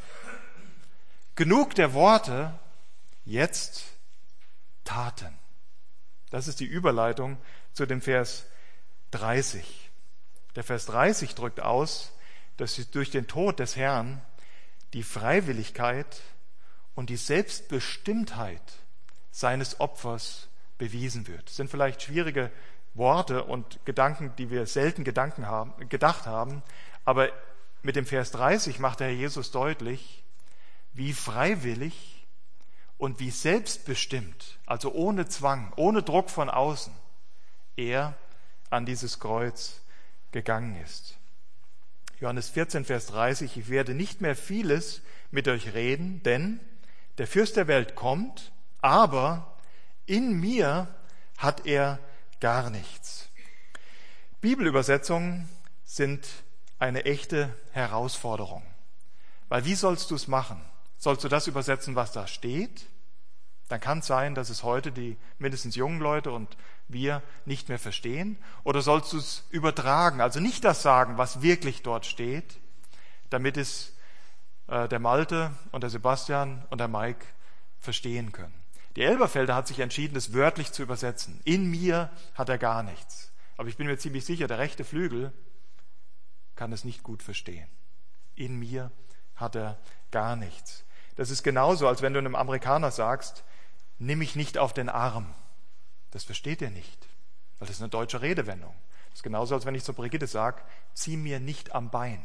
Genug der Worte, jetzt Taten. Das ist die Überleitung zu dem Vers dreißig. Der Vers dreißig drückt aus, dass durch den Tod des Herrn die Freiwilligkeit und die Selbstbestimmtheit seines Opfers bewiesen wird. Das sind vielleicht schwierige Worte und Gedanken, die wir selten Gedanken haben, gedacht haben, aber mit dem Vers dreißig macht der Herr Jesus deutlich, wie freiwillig und wie selbstbestimmt, also ohne Zwang, ohne Druck von außen, er an dieses Kreuz gegangen ist. Johannes vierzehn, Vers dreißig: Ich werde nicht mehr vieles mit euch reden, denn der Fürst der Welt kommt, aber in mir hat er gar nichts. Bibelübersetzungen sind eine echte Herausforderung. Weil wie sollst du es machen? Sollst du das übersetzen, was da steht? Dann kann es sein, dass es heute die mindestens jungen Leute und wir nicht mehr verstehen. Oder sollst du es übertragen, also nicht das sagen, was wirklich dort steht, damit es äh, der Malte und der Sebastian und der Mike verstehen können. Die Elberfelder hat sich entschieden, das wörtlich zu übersetzen. In mir hat er gar nichts. Aber ich bin mir ziemlich sicher, der rechte Flügel kann es nicht gut verstehen. In mir hat er gar nichts. Das ist genauso, als wenn du einem Amerikaner sagst, nimm mich nicht auf den Arm. Das versteht er nicht, weil das ist eine deutsche Redewendung. Das ist genauso, als wenn ich zu Brigitte sage, zieh mir nicht am Bein.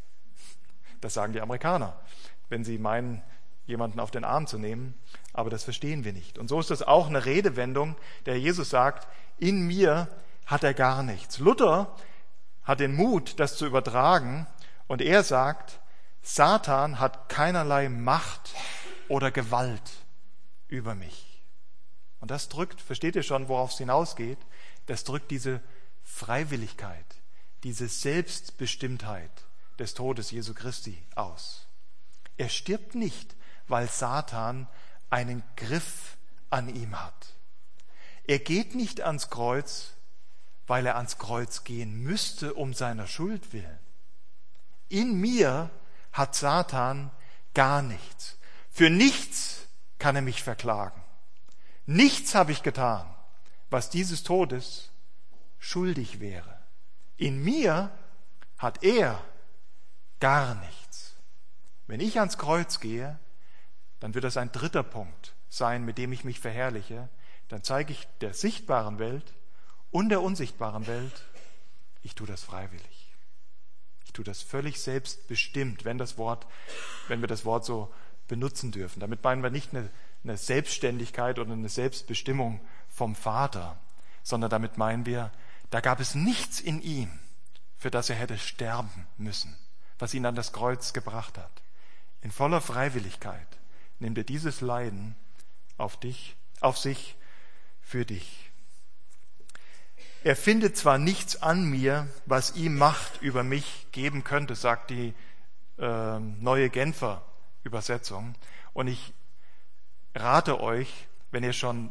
Das sagen die Amerikaner, wenn sie meinen, jemanden auf den Arm zu nehmen, aber das verstehen wir nicht. Und so ist das auch eine Redewendung, der Jesus sagt, in mir hat er gar nichts. Luther hat den Mut, das zu übertragen, und er sagt, Satan hat keinerlei Macht oder Gewalt über mich. Und das drückt, versteht ihr schon, worauf es hinausgeht? Das drückt diese Freiwilligkeit, diese Selbstbestimmtheit des Todes Jesu Christi aus. Er stirbt nicht, weil Satan einen Griff an ihm hat. Er geht nicht ans Kreuz, weil er ans Kreuz gehen müsste, um seiner Schuld willen. In mir hat Satan gar nichts. Für nichts kann er mich verklagen. Nichts habe ich getan, was dieses Todes schuldig wäre. In mir hat er gar nichts. Wenn ich ans Kreuz gehe, dann wird das ein dritter Punkt sein, mit dem ich mich verherrliche. Dann zeige ich der sichtbaren Welt und der unsichtbaren Welt, ich tue das freiwillig. Ich tue das völlig selbstbestimmt, wenn das Wort, wenn wir das Wort so benutzen dürfen. Damit meinen wir nicht eine, eine Selbstständigkeit oder eine Selbstbestimmung vom Vater, sondern damit meinen wir, da gab es nichts in ihm, für das er hätte sterben müssen, was ihn an das Kreuz gebracht hat. In voller Freiwilligkeit nimmt er dieses Leiden auf dich, auf sich, für dich. Er findet zwar nichts an mir, was ihm Macht über mich geben könnte, sagt die äh, neue Genfer Übersetzung. Und ich rate euch, wenn ihr schon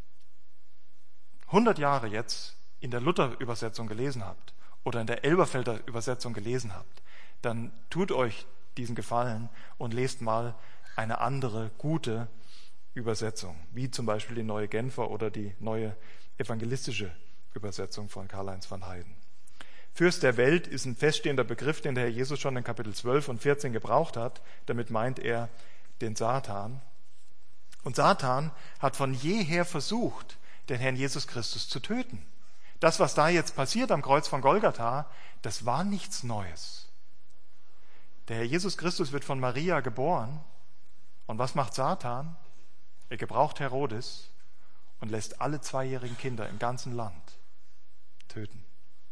hundert Jahre jetzt in der Luther-Übersetzung gelesen habt oder in der Elberfelder Übersetzung gelesen habt, dann tut euch diesen Gefallen und lest mal eine andere, gute Übersetzung, wie zum Beispiel die neue Genfer oder die neue evangelistische Übersetzung von Karl-Heinz van Heiden. Fürst der Welt ist ein feststehender Begriff, den der Herr Jesus schon in Kapitel zwölf und vierzehn gebraucht hat. Damit meint er den Satan. Und Satan hat von jeher versucht, den Herrn Jesus Christus zu töten. Das, was da jetzt passiert am Kreuz von Golgatha, das war nichts Neues. Der Herr Jesus Christus wird von Maria geboren. Und was macht Satan? Er gebraucht Herodes und lässt alle zweijährigen Kinder im ganzen Land töten.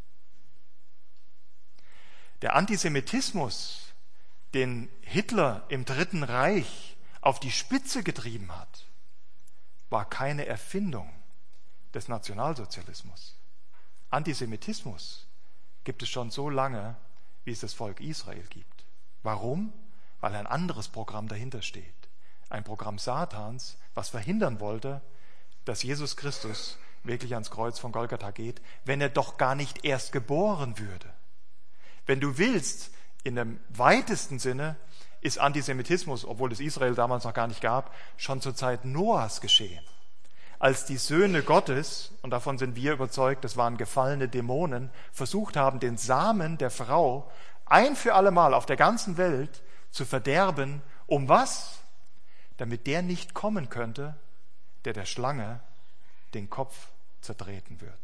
Der Antisemitismus, den Hitler im Dritten Reich auf die Spitze getrieben hat, war keine Erfindung des Nationalsozialismus. Antisemitismus gibt es schon so lange, wie es das Volk Israel gibt. Warum? Weil ein anderes Programm dahinter steht. Ein Programm Satans, was verhindern wollte, dass Jesus Christus wirklich ans Kreuz von Golgatha geht, wenn er doch gar nicht erst geboren würde. Wenn du willst, in dem weitesten Sinne ist Antisemitismus, obwohl es Israel damals noch gar nicht gab, schon zur Zeit Noahs geschehen. Als die Söhne Gottes, und davon sind wir überzeugt, das waren gefallene Dämonen, versucht haben, den Samen der Frau ein für alle Mal auf der ganzen Welt zu verderben. Um was? Damit der nicht kommen könnte, der der Schlange den Kopf zertreten wird.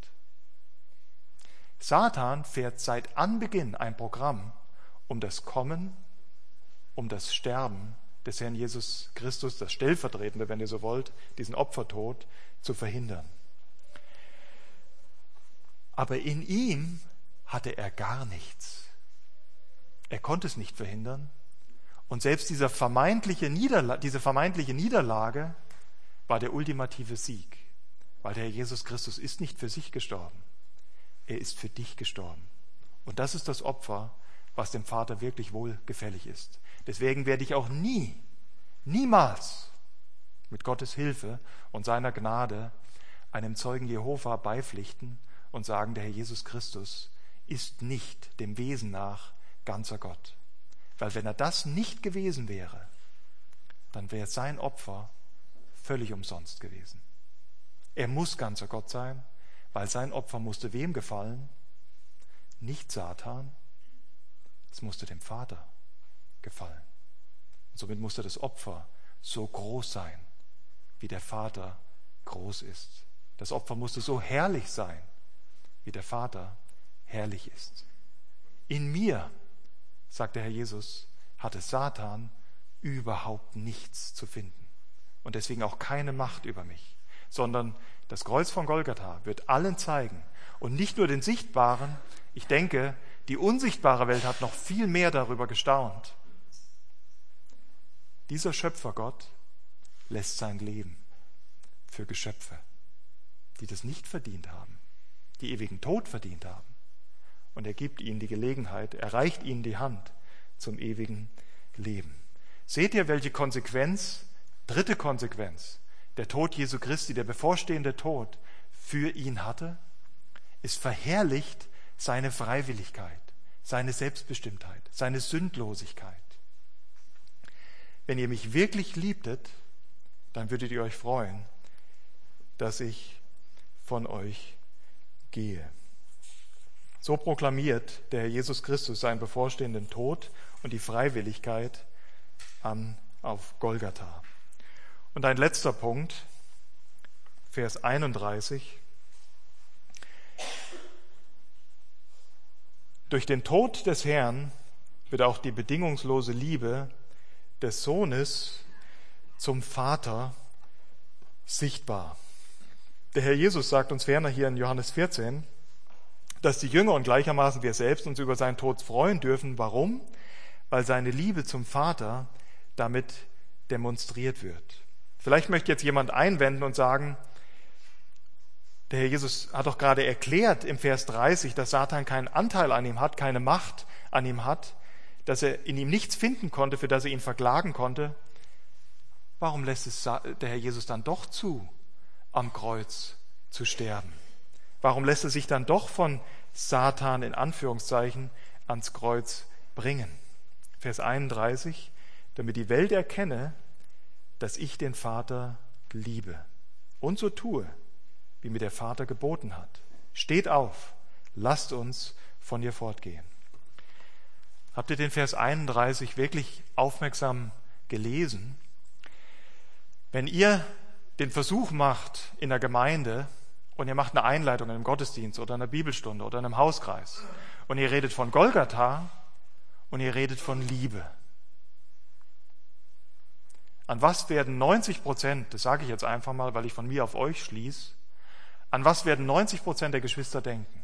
Satan fährt seit Anbeginn ein Programm, um das Kommen, um das Sterben des Herrn Jesus Christus, das Stellvertretende, wenn ihr so wollt, diesen Opfertod zu verhindern. Aber in ihm hatte er gar nichts. Er konnte es nicht verhindern. Und selbst dieser vermeintliche Niederla- diese vermeintliche Niederlage war der ultimative Sieg, weil der Herr Jesus Christus ist nicht für sich gestorben. Er ist für dich gestorben. Und das ist das Opfer, was dem Vater wirklich wohlgefällig ist. Deswegen werde ich auch nie, niemals mit Gottes Hilfe und seiner Gnade einem Zeugen Jehova beipflichten und sagen, der Herr Jesus Christus ist nicht dem Wesen nach ganzer Gott. Weil wenn er das nicht gewesen wäre, dann wäre sein Opfer völlig umsonst gewesen. Er muss ganzer Gott sein, weil sein Opfer musste wem gefallen? Nicht Satan, es musste dem Vater gefallen. Und somit musste das Opfer so groß sein, wie der Vater groß ist. Das Opfer musste so herrlich sein, wie der Vater herrlich ist. In mir, sagt der Herr Jesus, hatte Satan überhaupt nichts zu finden und deswegen auch keine Macht über mich, sondern das Kreuz von Golgatha wird allen zeigen und nicht nur den Sichtbaren. Ich denke, die unsichtbare Welt hat noch viel mehr darüber gestaunt. Dieser Schöpfergott lässt sein Leben für Geschöpfe, die das nicht verdient haben, die ewigen Tod verdient haben. Und er gibt ihnen die Gelegenheit, er reicht ihnen die Hand zum ewigen Leben. Seht ihr, welche Konsequenz, dritte Konsequenz, der Tod Jesu Christi, der bevorstehende Tod für ihn hatte? Es verherrlicht seine Freiwilligkeit, seine Selbstbestimmtheit, seine Sündlosigkeit. Wenn ihr mich wirklich liebtet, dann würdet ihr euch freuen, dass ich von euch gehe. So proklamiert der Herr Jesus Christus seinen bevorstehenden Tod und die Freiwilligkeit an auf Golgatha. Und ein letzter Punkt, Vers einunddreißig. Durch den Tod des Herrn wird auch die bedingungslose Liebe des Sohnes zum Vater sichtbar. Der Herr Jesus sagt uns ferner hier in Johannes vierzehn, dass die Jünger und gleichermaßen wir selbst uns über seinen Tod freuen dürfen. Warum? Weil seine Liebe zum Vater damit demonstriert wird. Vielleicht möchte jetzt jemand einwenden und sagen, der Herr Jesus hat doch gerade erklärt im Vers dreißig, dass Satan keinen Anteil an ihm hat, keine Macht an ihm hat, dass er in ihm nichts finden konnte, für das er ihn verklagen konnte. Warum lässt es der Herr Jesus dann doch zu, am Kreuz zu sterben? Warum lässt er sich dann doch von Satan in Anführungszeichen ans Kreuz bringen? Vers einunddreißig, damit die Welt erkenne, dass ich den Vater liebe und so tue, wie mir der Vater geboten hat. Steht auf, lasst uns von ihr fortgehen. Habt ihr den Vers einunddreißig wirklich aufmerksam gelesen? Wenn ihr den Versuch macht in der Gemeinde und ihr macht eine Einleitung in einem Gottesdienst oder einer Bibelstunde oder in einem Hauskreis und ihr redet von Golgatha und ihr redet von Liebe. An was werden neunzig Prozent, das sage ich jetzt einfach mal, weil ich von mir auf euch schließe, an was werden neunzig Prozent der Geschwister denken?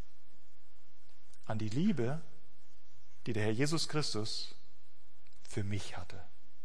An die Liebe, die der Herr Jesus Christus für mich hatte.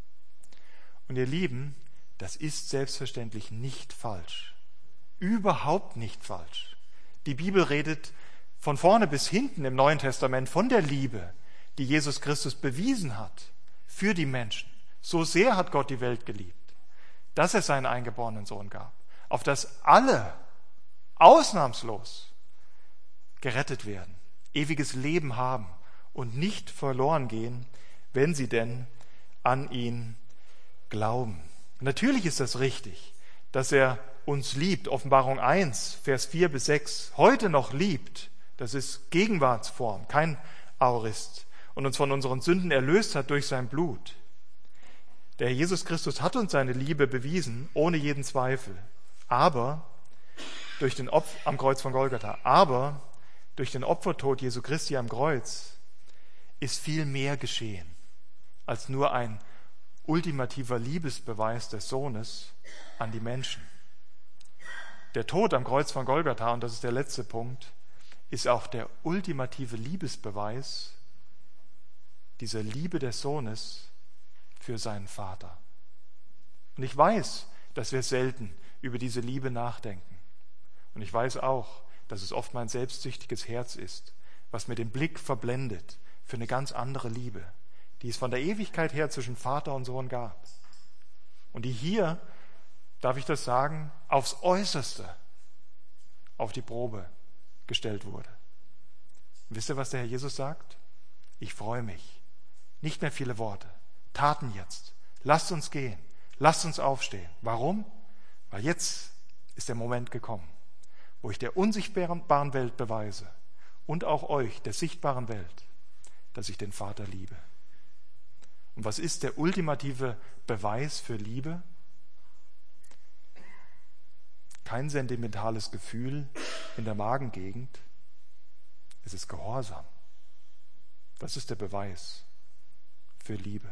Und ihr Lieben, das ist selbstverständlich nicht falsch. Überhaupt nicht falsch. Die Bibel redet von vorne bis hinten im Neuen Testament von der Liebe, die Jesus Christus bewiesen hat für die Menschen. So sehr hat Gott die Welt geliebt, dass er seinen eingeborenen Sohn gab, auf dass alle ausnahmslos gerettet werden, ewiges Leben haben und nicht verloren gehen, wenn sie denn an ihn glauben. Natürlich ist das richtig, dass er uns liebt. Offenbarung eins, Vers vier bis sechs, heute noch liebt. Das ist Gegenwartsform, kein Aorist. Und uns von unseren Sünden erlöst hat durch sein Blut. Der Herr Jesus Christus hat uns seine Liebe bewiesen, ohne jeden Zweifel. Aber durch den Opfer am Kreuz von Golgatha, aber durch den Opfertod Jesu Christi am Kreuz ist viel mehr geschehen, als nur ein ultimativer Liebesbeweis des Sohnes an die Menschen. Der Tod am Kreuz von Golgatha, und das ist der letzte Punkt, ist auch der ultimative Liebesbeweis dieser Liebe des Sohnes für seinen Vater. Und ich weiß, dass wir selten über diese Liebe nachdenken. Und ich weiß auch, dass es oft mein selbstsüchtiges Herz ist, was mir den Blick verblendet für eine ganz andere Liebe, die es von der Ewigkeit her zwischen Vater und Sohn gab. Und die hier, darf ich das sagen, aufs Äußerste auf die Probe gestellt wurde. Und wisst ihr, was der Herr Jesus sagt? Ich freue mich. Nicht mehr viele Worte. Taten jetzt. Lasst uns gehen. Lasst uns aufstehen. Warum? Weil jetzt ist der Moment gekommen, wo ich der unsichtbaren Welt beweise und auch euch, der sichtbaren Welt, dass ich den Vater liebe. Und was ist der ultimative Beweis für Liebe? Kein sentimentales Gefühl in der Magengegend. Es ist Gehorsam. Das ist der Beweis für Liebe.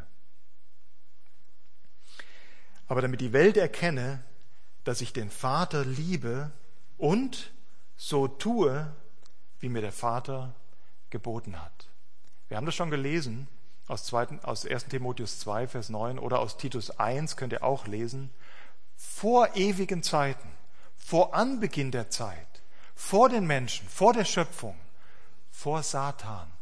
Aber damit die Welt erkenne, dass ich den Vater liebe und so tue, wie mir der Vater geboten hat. Wir haben das schon gelesen aus, zweiten, aus ersten Timotheus zwei, Vers neun oder aus Titus eins könnt ihr auch lesen. Vor ewigen Zeiten, vor Anbeginn der Zeit, vor den Menschen, vor der Schöpfung, vor Satan,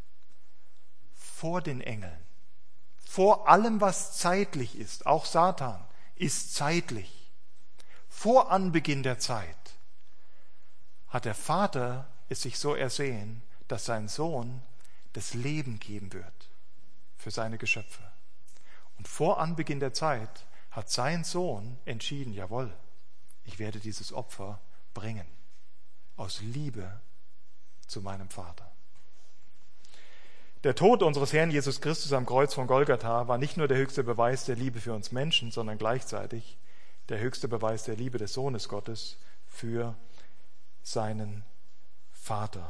vor den Engeln, vor allem, was zeitlich ist, auch Satan ist zeitlich. Vor Anbeginn der Zeit hat der Vater es sich so ersehen, dass sein Sohn das Leben geben wird für seine Geschöpfe. Und vor Anbeginn der Zeit hat sein Sohn entschieden, jawohl, ich werde dieses Opfer bringen, aus Liebe zu meinem Vater. Der Tod unseres Herrn Jesus Christus am Kreuz von Golgatha war nicht nur der höchste Beweis der Liebe für uns Menschen, sondern gleichzeitig der höchste Beweis der Liebe des Sohnes Gottes für seinen Vater.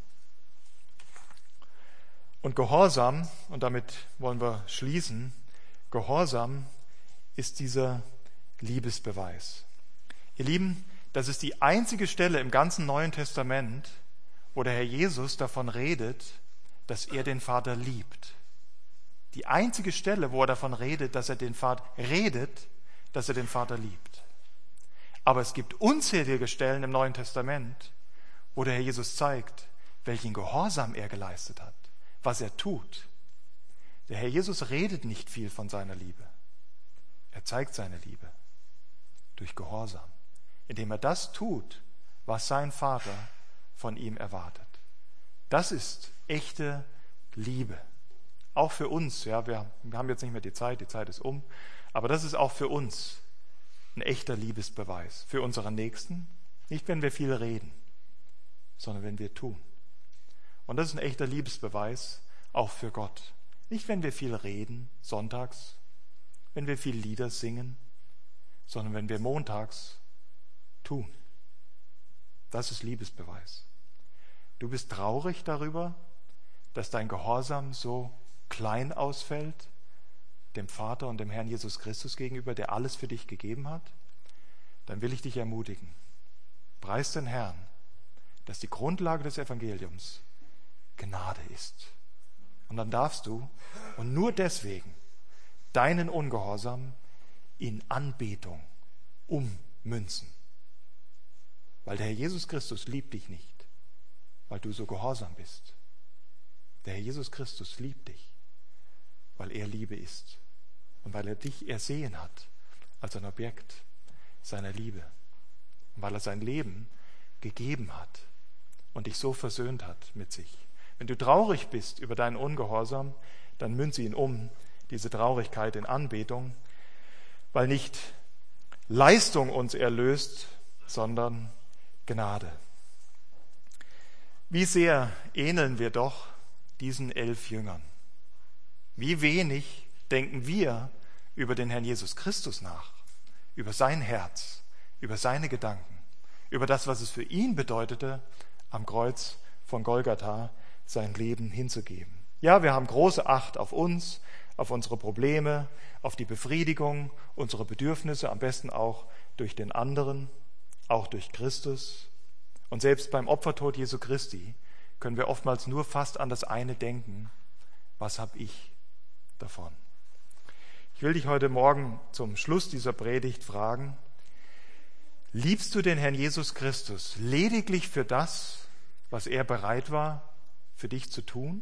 Und Gehorsam, und damit wollen wir schließen, Gehorsam ist dieser Liebesbeweis. Ihr Lieben, das ist die einzige Stelle im ganzen Neuen Testament, wo der Herr Jesus davon redet, dass er den Vater liebt. Die einzige Stelle, wo er davon redet, dass er den Vater redet, dass er den Vater liebt. Aber es gibt unzählige Stellen im Neuen Testament, wo der Herr Jesus zeigt, welchen Gehorsam er geleistet hat, was er tut. Der Herr Jesus redet nicht viel von seiner Liebe. Er zeigt seine Liebe durch Gehorsam, indem er das tut, was sein Vater von ihm erwartet. Das ist echte Liebe. Auch für uns, ja, wir haben jetzt nicht mehr die Zeit, die Zeit ist um, aber das ist auch für uns ein echter Liebesbeweis. Für unseren Nächsten, nicht wenn wir viel reden, sondern wenn wir tun. Und das ist ein echter Liebesbeweis auch für Gott. Nicht wenn wir viel reden, sonntags, wenn wir viel Lieder singen, sondern wenn wir montags tun. Das ist Liebesbeweis. Du bist traurig darüber, dass dein Gehorsam so klein ausfällt, dem Vater und dem Herrn Jesus Christus gegenüber, der alles für dich gegeben hat? Dann will ich dich ermutigen. Preis den Herrn, dass die Grundlage des Evangeliums Gnade ist. Und dann darfst du, und nur deswegen, deinen Ungehorsam in Anbetung ummünzen. Weil der Herr Jesus Christus liebt dich nicht, weil du so gehorsam bist. Der Herr Jesus Christus liebt dich, weil er Liebe ist und weil er dich ersehen hat als ein Objekt seiner Liebe und weil er sein Leben gegeben hat und dich so versöhnt hat mit sich. Wenn du traurig bist über deinen Ungehorsam, dann münze ihn um, diese Traurigkeit in Anbetung, weil nicht Leistung uns erlöst, sondern Gnade. Wie sehr ähneln wir doch diesen elf Jüngern. Wie wenig denken wir über den Herrn Jesus Christus nach, über sein Herz, über seine Gedanken, über das, was es für ihn bedeutete, am Kreuz von Golgatha sein Leben hinzugeben. Ja, wir haben große Acht auf uns, auf unsere Probleme, auf die Befriedigung unserer Bedürfnisse, am besten auch durch den anderen, auch durch Christus. Und selbst beim Opfertod Jesu Christi können wir oftmals nur fast an das eine denken: Was habe ich davon? Ich will dich heute Morgen zum Schluss dieser Predigt fragen: Liebst du den Herrn Jesus Christus lediglich für das, was er bereit war, für dich zu tun?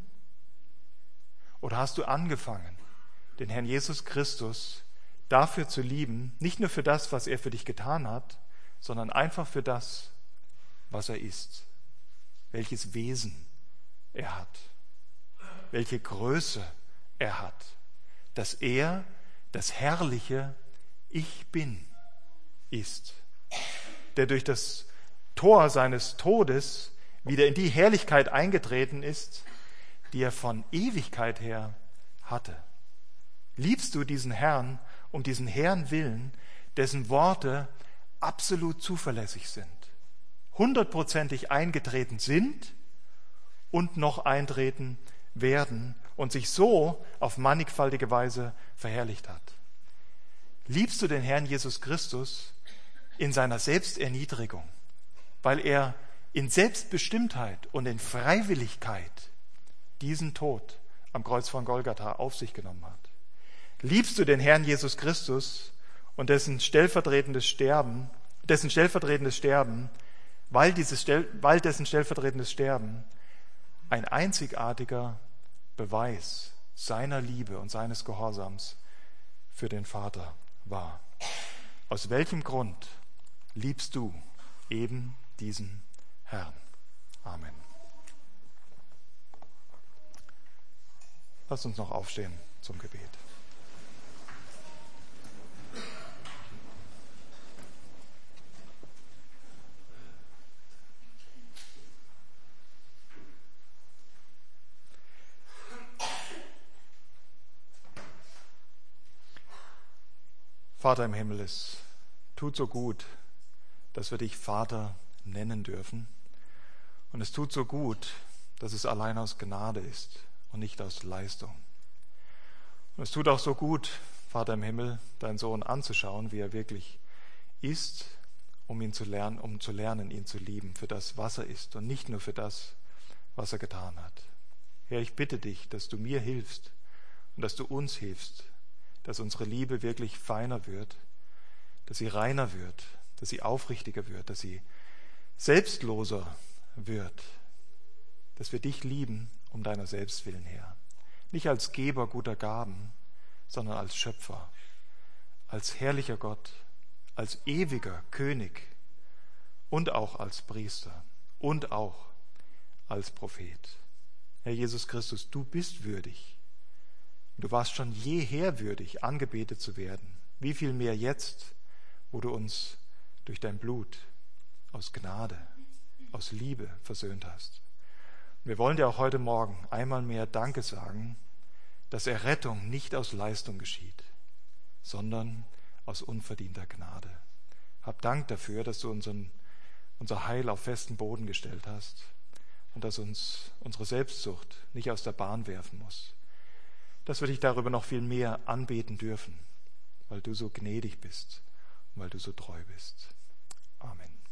Oder hast du angefangen, den Herrn Jesus Christus dafür zu lieben, nicht nur für das, was er für dich getan hat, sondern einfach für das, was er ist, welches Wesen er hat, welche Größe er hat, dass er das herrliche Ich Bin ist, der durch das Tor seines Todes wieder in die Herrlichkeit eingetreten ist, die er von Ewigkeit her hatte. Liebst du diesen Herrn um diesen Herrn willen, dessen Worte absolut zuverlässig sind, hundertprozentig eingetreten sind und noch eintreten werden und sich so auf mannigfaltige Weise verherrlicht hat? Liebst du den Herrn Jesus Christus in seiner Selbsterniedrigung, weil er in Selbstbestimmtheit und in Freiwilligkeit diesen Tod am Kreuz von Golgatha auf sich genommen hat? Liebst du den Herrn Jesus Christus und dessen stellvertretendes Sterben, dessen stellvertretendes Sterben, weil, dieses, weil dessen stellvertretendes Sterben ein einzigartiger Beweis seiner Liebe und seines Gehorsams für den Vater war? Aus welchem Grund liebst du eben diesen Herrn? Amen. Lass uns noch aufstehen zum Gebet. Vater im Himmel, es tut so gut, dass wir dich Vater nennen dürfen. Und es tut so gut, dass es allein aus Gnade ist und nicht aus Leistung. Und es tut auch so gut, Vater im Himmel, deinen Sohn anzuschauen, wie er wirklich ist, um ihn zu lernen, um zu lernen, ihn zu lieben für das, was er ist und nicht nur für das, was er getan hat. Herr, ich bitte dich, dass du mir hilfst und dass du uns hilfst, dass unsere Liebe wirklich feiner wird, dass sie reiner wird, dass sie aufrichtiger wird, dass sie selbstloser wird, dass wir dich lieben um deiner selbst willen her. Nicht als Geber guter Gaben, sondern als Schöpfer, als herrlicher Gott, als ewiger König und auch als Priester und auch als Prophet. Herr Jesus Christus, du bist würdig. Du warst schon jeher würdig, angebetet zu werden. Wie viel mehr jetzt, wo du uns durch dein Blut aus Gnade, aus Liebe versöhnt hast. Wir wollen dir auch heute Morgen einmal mehr Danke sagen, dass Errettung nicht aus Leistung geschieht, sondern aus unverdienter Gnade. Hab Dank dafür, dass du unseren, unser Heil auf festen Boden gestellt hast und dass uns unsere Selbstsucht nicht aus der Bahn werfen muss. Dass wir dich darüber noch viel mehr anbeten dürfen, weil du so gnädig bist und weil du so treu bist. Amen.